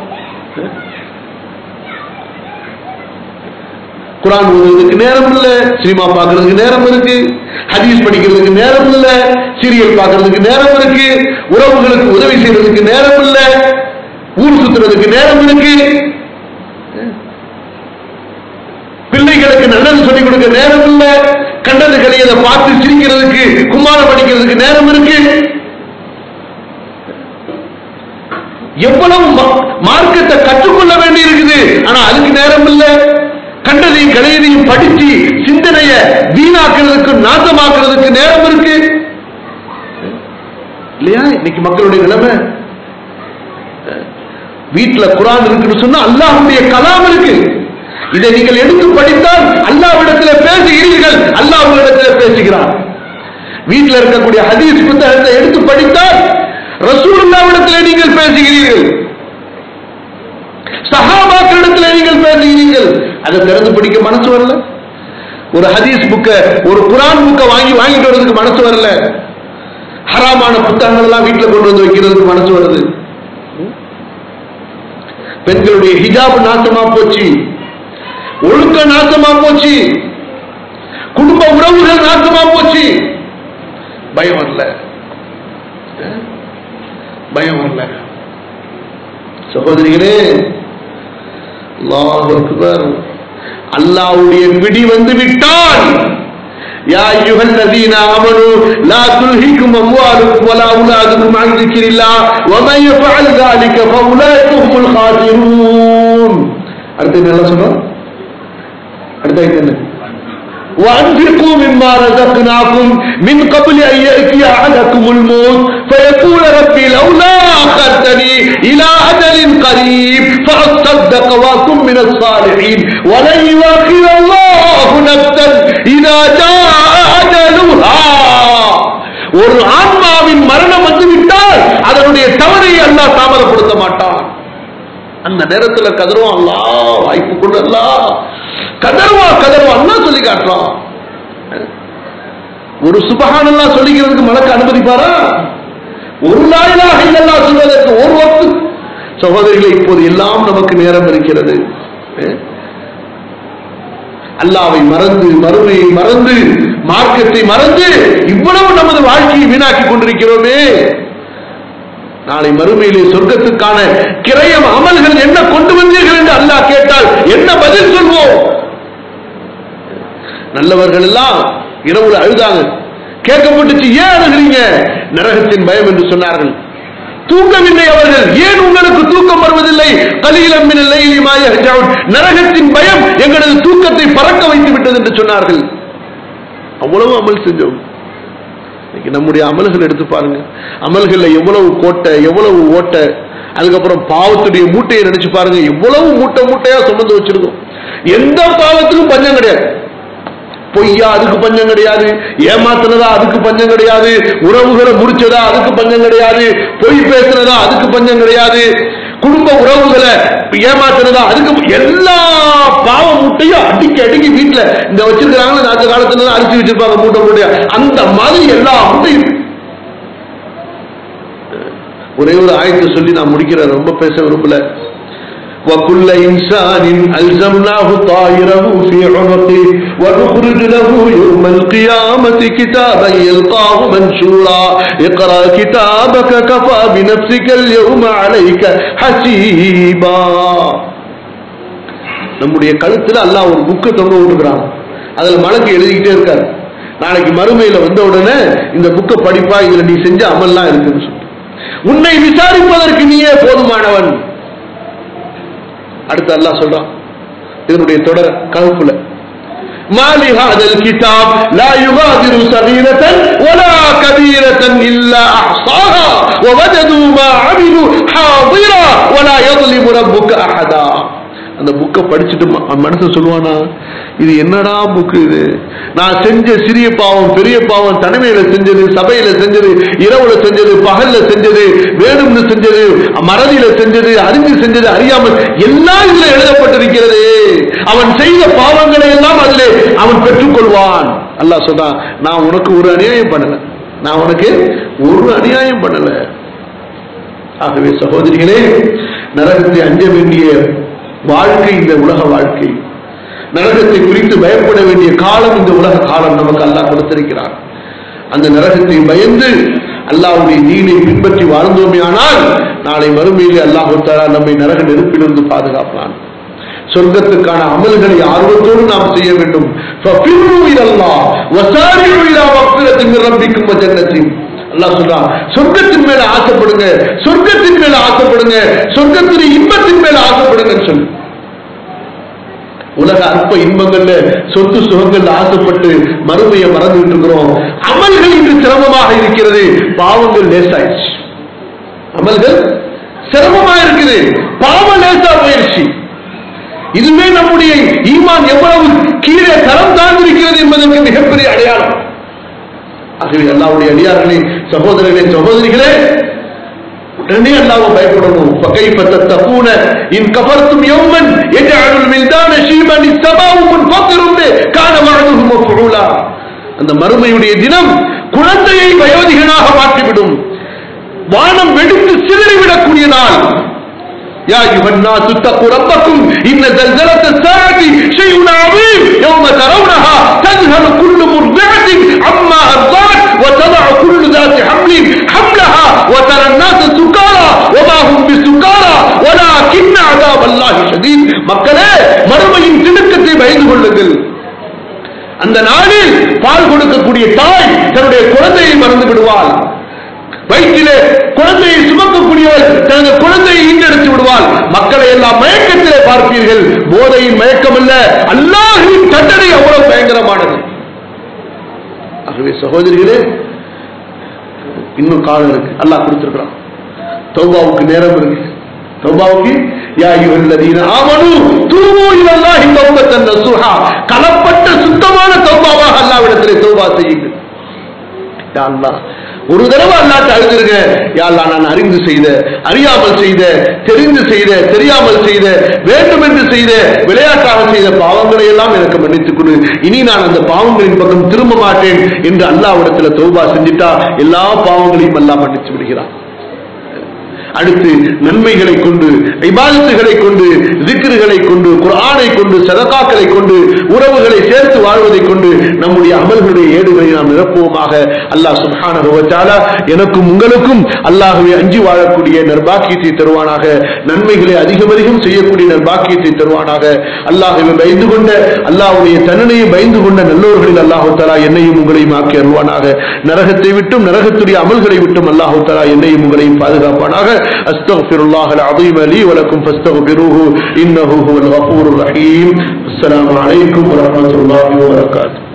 A: குர்ஆன் ஓதுறதுக்கு நேரம் இல்ல, சினிமா பார்க்கறதுக்கு நேரம் இருக்கு, ஹதீஸ் படிக்கிறதுக்கு நேரம் இல்ல, சீரியல் பார்க்கறதுக்கு நேரம் இருக்கு, உறவுகளுக்கு உதவி செய்யறதுக்கு நேரம் இல்ல, ஊர் சுத்துறதுக்கு நேரம் இருக்கு, பிள்ளைகளுக்கு நல்லது சொல்லிக் கொடுக்க நேரம் இல்ல, கண்டது கலையதை பார்த்து சிரிக்கிறதுக்கு, கும்மாளம் படிக்கிறதுக்கு நேரம் இருக்கு. எவ்வளவு மார்க்கத்தை கற்றுக்கொள்ள வேண்டி இருக்குது, ஆனா அதுக்கு நேரம் இல்ல. கண்டதையும் கலையதையும் படிச்சு சிந்தனைய வீணாக்குறதுக்கு, நாசமாக்குறதுக்கு நேரம் இருக்கு இல்லையா? இன்னைக்கு மக்களுடைய நிலைமை, வீட்டுல குர்ஆன் இருக்குன்னு சொன்னா அல்லாஹ்வுடைய கலாம் இருக்கு. இதை நீங்கள் எடுத்து படித்தால் அல்லாஹ்விடத்தில் பேசுகிறீர்கள், அல்லாஹ் உங்களிடத்தில் பேசுகிறார். வீட்டில் இருக்கக்கூடிய ஹதீஸ் புத்தகத்தை எடுத்து படித்தால் ரசூலுல்லாஹ்விடத்தில் நீங்கள் பேசுகிறீர்கள், சஹாபாக்களிடத்தில் நீங்கள் பேசுகிறீர்கள். அதை திறந்து படிக்க மனசு வரல. ஒரு ஹதீஸ் புக்க, ஒரு குர்ஆன் புக்க வாங்கிட்டு வரதுக்கு மனசு வரல. ஹராமான புத்தகங்கள் எல்லாம் வீட்டில் கொண்டு வந்து வைக்கிறதுக்கு மனசு வருது. பெண்களுடைய ஹிஜாப் நாசமா போச்சு, ஒழுக்க நாசமா போச்சு, குடும்ப உறவுகள் நாசமா போச்சு. பயம் வரல, பயம் வரல. சகோதரிகளே, அல்லாஹ் அக்பர். அல்லாஹ்வுடைய பிடி வந்து விட்டால், யா அய்யுஹல்லதீன ஆமனூ லா துல்ஹிக்கும் அம்வாலுக்கும் வலா அவுலாதுக்கும் அன் ذிக்ரில்லாஹ் வமன் யஃஅல் ذلك ஃபஉலைக ஹுமுல் காசிரூன். அடுத்து என்ன சொல்றோம்? அடுத்து என்ன? وأنفقوا مما رزقناكم من قبل أن يأتي أحدكم الموت فيقول ربي لولا أخرتني إلى أجل قريب فأصدق وأكن من الصالحين ولن يؤخر الله نفسا إذا جاء أجلها. ஒரு ஆன்மாவின் மரணம் வந்துவிட்டால் அதனுடைய தவறை அல்லாஹ் தாமதப்படுத்த மாட்டான். அந்த நேரத்தில் கதறுவான், அல்லாஹ் வாய்ப்பு கொண்டு அல்லாஹ் கதறுவா அல்லாஹ் சொல்லி காட்டுறான். ஒரு சுப்ஹானல்லாஹ் சொல்லிக்கிறதுக்கு மலக்கு அனுமதிப்பாரா? ஒரு லா இலாஹ இல்லல்லாஹ் சொல்வதற்கு ஒரு வக்து. சகோதரிகளே, இப்போது எல்லாம் நமக்கு நேரம் இருக்கிறது. அல்லாஹ்வை மறந்து, மறுமையை மறந்து, மார்க்கத்தை மறந்து இவ்வளவு நமது வாழ்க்கையை வீணாக்கி கொண்டிருக்கிறோமே. நாளை மறுமையிலே சொர்க்கத்துக்கான கிரயம் அமல்கள் என்ன கொண்டு வந்தீர்கள் என்று அல்லாஹ் கேட்டால் என்ன பதில் சொல்வோம்? நல்லவர்கள் எல்லாம் இரவுல அழுதாங்க. கேட்கப்பட்டுச்சு, ஏன் அழுகிறீங்க? நரகத்தின் பயம் என்று சொன்னார்கள். தூங்கவில்லை அவர்கள். ஏன் உங்களுக்கு தூக்கம் வருவதில்லை? கலீலம் மினல் லைலி மா யஹ்ஜஊன். நரகத்தின் பயம் எங்களது தூக்கத்தை பறக்க வைத்து விட்டது என்று சொன்னார்கள். அவ்வளவு அமல் செஞ்சோம். நம்முடைய அமல்கள் எடுத்து பாருங்க. அமல்கள்ல எவ்வளவு கோட்டை, எவ்வளவு ஓட்டை. அதுக்கப்புறம் பாவத்துடைய மூட்டையை நினைச்சு பாருங்க, எவ்வளவு மூட்டை மூட்டையா சுமந்து வச்சிருக்கோம். எந்த பாவத்துக்கும் பஞ்சம் கிடையாது. பொய்யா அதுக்கு பஞ்சம் கிடையாது, ஏமாத்துனதா அதுக்கு பஞ்சம் கிடையாது, உறவுகளை முடிச்சதா அதுக்கு பஞ்சம் கிடையாது, பொய் பேசுனதா அதுக்கு பஞ்சம் கிடையாது, குடும்ப உறவுகளை ஏமாத்துனதா அதுக்கு. எல்லா பாவ மூட்டையும் அடிக்கி வீட்டுல இந்த வச்சிருக்கிறாங்க. அந்த காலத்துல அரிசி வச்சிருப்பாங்க மூட்டை மூட்டையா. அந்த மாதிரி எல்லா மூட்டையும். ஒரே ஒரு ஆயத்தை சொல்லி நான் முடிக்கிறேன், ரொம்ப பேச விரும்பல. وَكُلَّ إِنسَانٍ أَلْزَمْنَاهُ طَائِرَهُ فِي عُنُقِهِ وَنُخْرِجُ لَهُ يَوْمَ الْقِيَامَةِ كِتَابًا يَلْقَاهُ مَنشُورًا اقْرَأْ كِتَابَكَ كَفَى بِنَفْسِكَ الْيَوْمَ عَلَيْكَ حَسِيبًا. நம்முடைய கழுத்துல அல்லாஹ் ஒரு புக்கை தொங்க விட்டுக்கிறான். அதுல மலக்கு எழுதிக்கிட்டே இருக்காரு. நாளைக்கு மறுமையில வந்த உடனே இந்த புக்கை படிப்பா, இதுல நீ செஞ்ச அமல்லாம் இருக்குன்னு சொல்லி உன்னை விசாரிப்பதற்கு நீயே போதுமானவன். அடுத்து அல்லாஹ் சொல்றான் இதனுடைய தொடர் கஹ்ஃப்ல, மாலி ஹாதல் கிதாப் லா யுகாதிரு ஸகீரத்தன் வலா கபீரத்தன் இல்லா அஹ்ஸாஹா வவஜது மா அமிலு ஹாதிரா வலா யظلم ரப்புக அஹதா. அந்த புக்கை படிச்சுட்டு மனுஷன் சொல்லுவானா, இது என்னடா புக்கு இது? நான் செஞ்ச சிறிய பாவம், பெரிய பாவம், தனிமையில செஞ்சது, சபையில செஞ்சது, இரவுல செஞ்சது, பகல்ல செஞ்சது, வேணும்னு செஞ்சது, மறதியில செஞ்சது, அறிந்து செஞ்சது, அறியாமல் எல்லாம் இதுல எழுதப்பட்டிருக்கிறது. அவன் செய்த பாவங்களை எல்லாம் அதிலே அவன் பெற்றுக்கொள்வான். அல்லாஹ் சொல்றான், நான் உனக்கு ஒரு அநியாயம் பண்ணல, நான் உனக்கு ஒரு அநியாயம் பண்ணல. ஆகவே சகோதரிகளே, நரகத்தை அஞ்ச வேண்டிய வாழ்க்கை இந்த உலக வாழ்க்கை. நரகத்தை குறித்து பயப்பட வேண்டிய காலம் இந்த உலக காலம் நமக்கு அல்லாஹ் கொடுத்திருக்கிறார். அந்த நரகத்தை பயந்து அல்லாஹ்வுடைய தீனை பின்பற்றி வாழ்ந்தோமே ஆனால் நாளை மறுமையிலே அல்லாஹ் தஆலா நம்மை நரக நெருப்பிலிருந்து பாதுகாப்பான். சொர்க்கத்துக்கான அமல்களை ஆர்வத்தோடு நாம் செய்ய வேண்டும். ஃபஃபிரு இலல்லாஹ் வஸாரிஉ இலா மக்ஃபிரத்தின் மின் ரப்பிக்கும் வ ஜன்னத்தின். அல்லாஹ் சொல்றான், சொர்க்கத்தின் மேல ஆசைப்படுங்க, சொர்க்கத்தின் மேல ஆசைப்படுங்க, சொர்க்கத்தின் இன்பத்தின் மேல ஆசைப்படுங்கன்னு சொல்லு. உலக அற்ப இன்பங்கள்ல, சொத்து சுகங்கள்ல ஆசைப்பட்டு மறுமையை மறந்துட்டு இருக்கிறோம். அமல்கள் இன்று சிரமமாக இருக்கிறது, பாவங்கள் லேசாயிடுச்சு. அமல்கள் சிரமமா இருக்குது, பாவம் லேசா போயிடுச்சு. இதுவே நம்முடைய ஈமான் எவ்வளவு கீழே தரம் தாழ்ந்திருக்கிறது என்பதற்கு மிகப்பெரிய அடையாளம். ஆகவே அல்லாஹ்வுடைய அடியார்களே, சகோதரர்களே, சகோதரிகளே, உடனே அல்லாஹ்வை பயப்படணும். فكيف تتقون إن كفرتم يوما يجعل الولدان شيبا السماء منفطر به كان وعده مفعولا. அந்த மறுமையுடைய தினம் குழந்தையை வயோதிகனாக மாற்றிவிடும், வானம் வெடித்து சிதறிவிடக்கூடிய நாள். يا أيها الناس اتقوا ربكم إن زلزلة الساعة شيء عظيم يوم ترونها تذهل كل مرضعة عما أرضعت وتضع كل ذات حمل حملها وترى الناس سكارى وما هم بسكارى ولكن عذاب الله شديد. மக்களே, மறுமையின் திடுக்கத்தை பயந்து கொள்ளுங்கள். அந்த நாளில் பால் கொடுக்கக்கூடிய தாய் தன்னுடைய குழந்தையை மறந்து விடுவாள். வயிற்றிலே குழந்தையை சுமக்கக்கூடியவள் தனது குழந்தையை ஈண்டெடுத்து விடுவாள். மக்களை எல்லாம் மயக்கத்திலே பார்ப்பீர்கள். போதையின் மயக்கம் அல்ல, அல்லாஹ்வின் தண்டனை அவ்வளவு பயங்கரமானது. ஆகவே சகோதரிகளே, இன்னும் காலம் இருக்கு, அல்லாஹ் கொடுத்திருக்கிறான். தௌபாவுக்கு நேரம் இருக்கு. தௌபாவுக்கு யா அய்யுஹல்லதீன ஆமனூ தூபூ இலல்லாஹி தௌபத்தன் நஸூஹா, கலப்பட்ட சுத்தமான தௌபாவாக அல்லாஹ்விடத்திலே தௌபா செய்யுங்கள். யா அல்லாஹ், ஒரு தடவை அல்லாஹ்ட்ட அழுதுருங்க, யா அல்லாஹ் நான் அறிந்து செய்த, அறியாமல் செய்த, தெரிந்து செய்த, தெரியாமல் செய்த, வேண்டுமென்று செய்த, விளையாட்டாக செய்த பாவங்களை எல்லாம் எனக்கு மன்னித்துக் கொடு, இனி நான் அந்த பாவங்களின் பக்கம் திரும்ப மாட்டேன் என்று அல்லாஹ்விடத்தில் தௌபா செஞ்சிட்டா எல்லா பாவங்களையும் அல்லாஹ் மன்னித்து விடுகிறான். அடுத்து நன்மைகளை கொண்டு, இபாதத்துகளை கொண்டு, திக்ருகளை கொண்டு, குர்ஆனை கொண்டு, சதகாக்களை கொண்டு, உறவுகளை சேர்த்து வாழ்வதை கொண்டு நம்முடைய அமல்களுடைய ஏடுகளை நாம் நிரப்புவோமாக. அல்லாஹ் சுப்ஹானஹு வ தஆலா எனக்கும் உங்களுக்கும் அல்லாஹ்வை அஞ்சி வாழக்கூடிய நற்பாக்கியத்தை தருவானாக. நன்மைகளை அதிகம் அதிகம் செய்யக்கூடிய நற்பாக்கியத்தை தருவானாக. அல்லாஹ்வை பயந்து கொண்ட, அல்லாஹ்வுடைய தண்டனையை பயந்து கொண்ட நல்லோர்களில் அல்லாஹ் தஆலா என்னையும் உங்களையும் ஆக்கி அருள்வானாக. நரகத்தை விட்டும் நரகத்துடைய அமல்களை விட்டும் அல்லாஹ் தஆலா என்னையும் உங்களையும் பாதுகாப்பானாக. أستغفر الله العظيم لي ولكم فاستغفروه إنه هو الغفور الرحيم. السلام عليكم ورحمة الله وبركاته.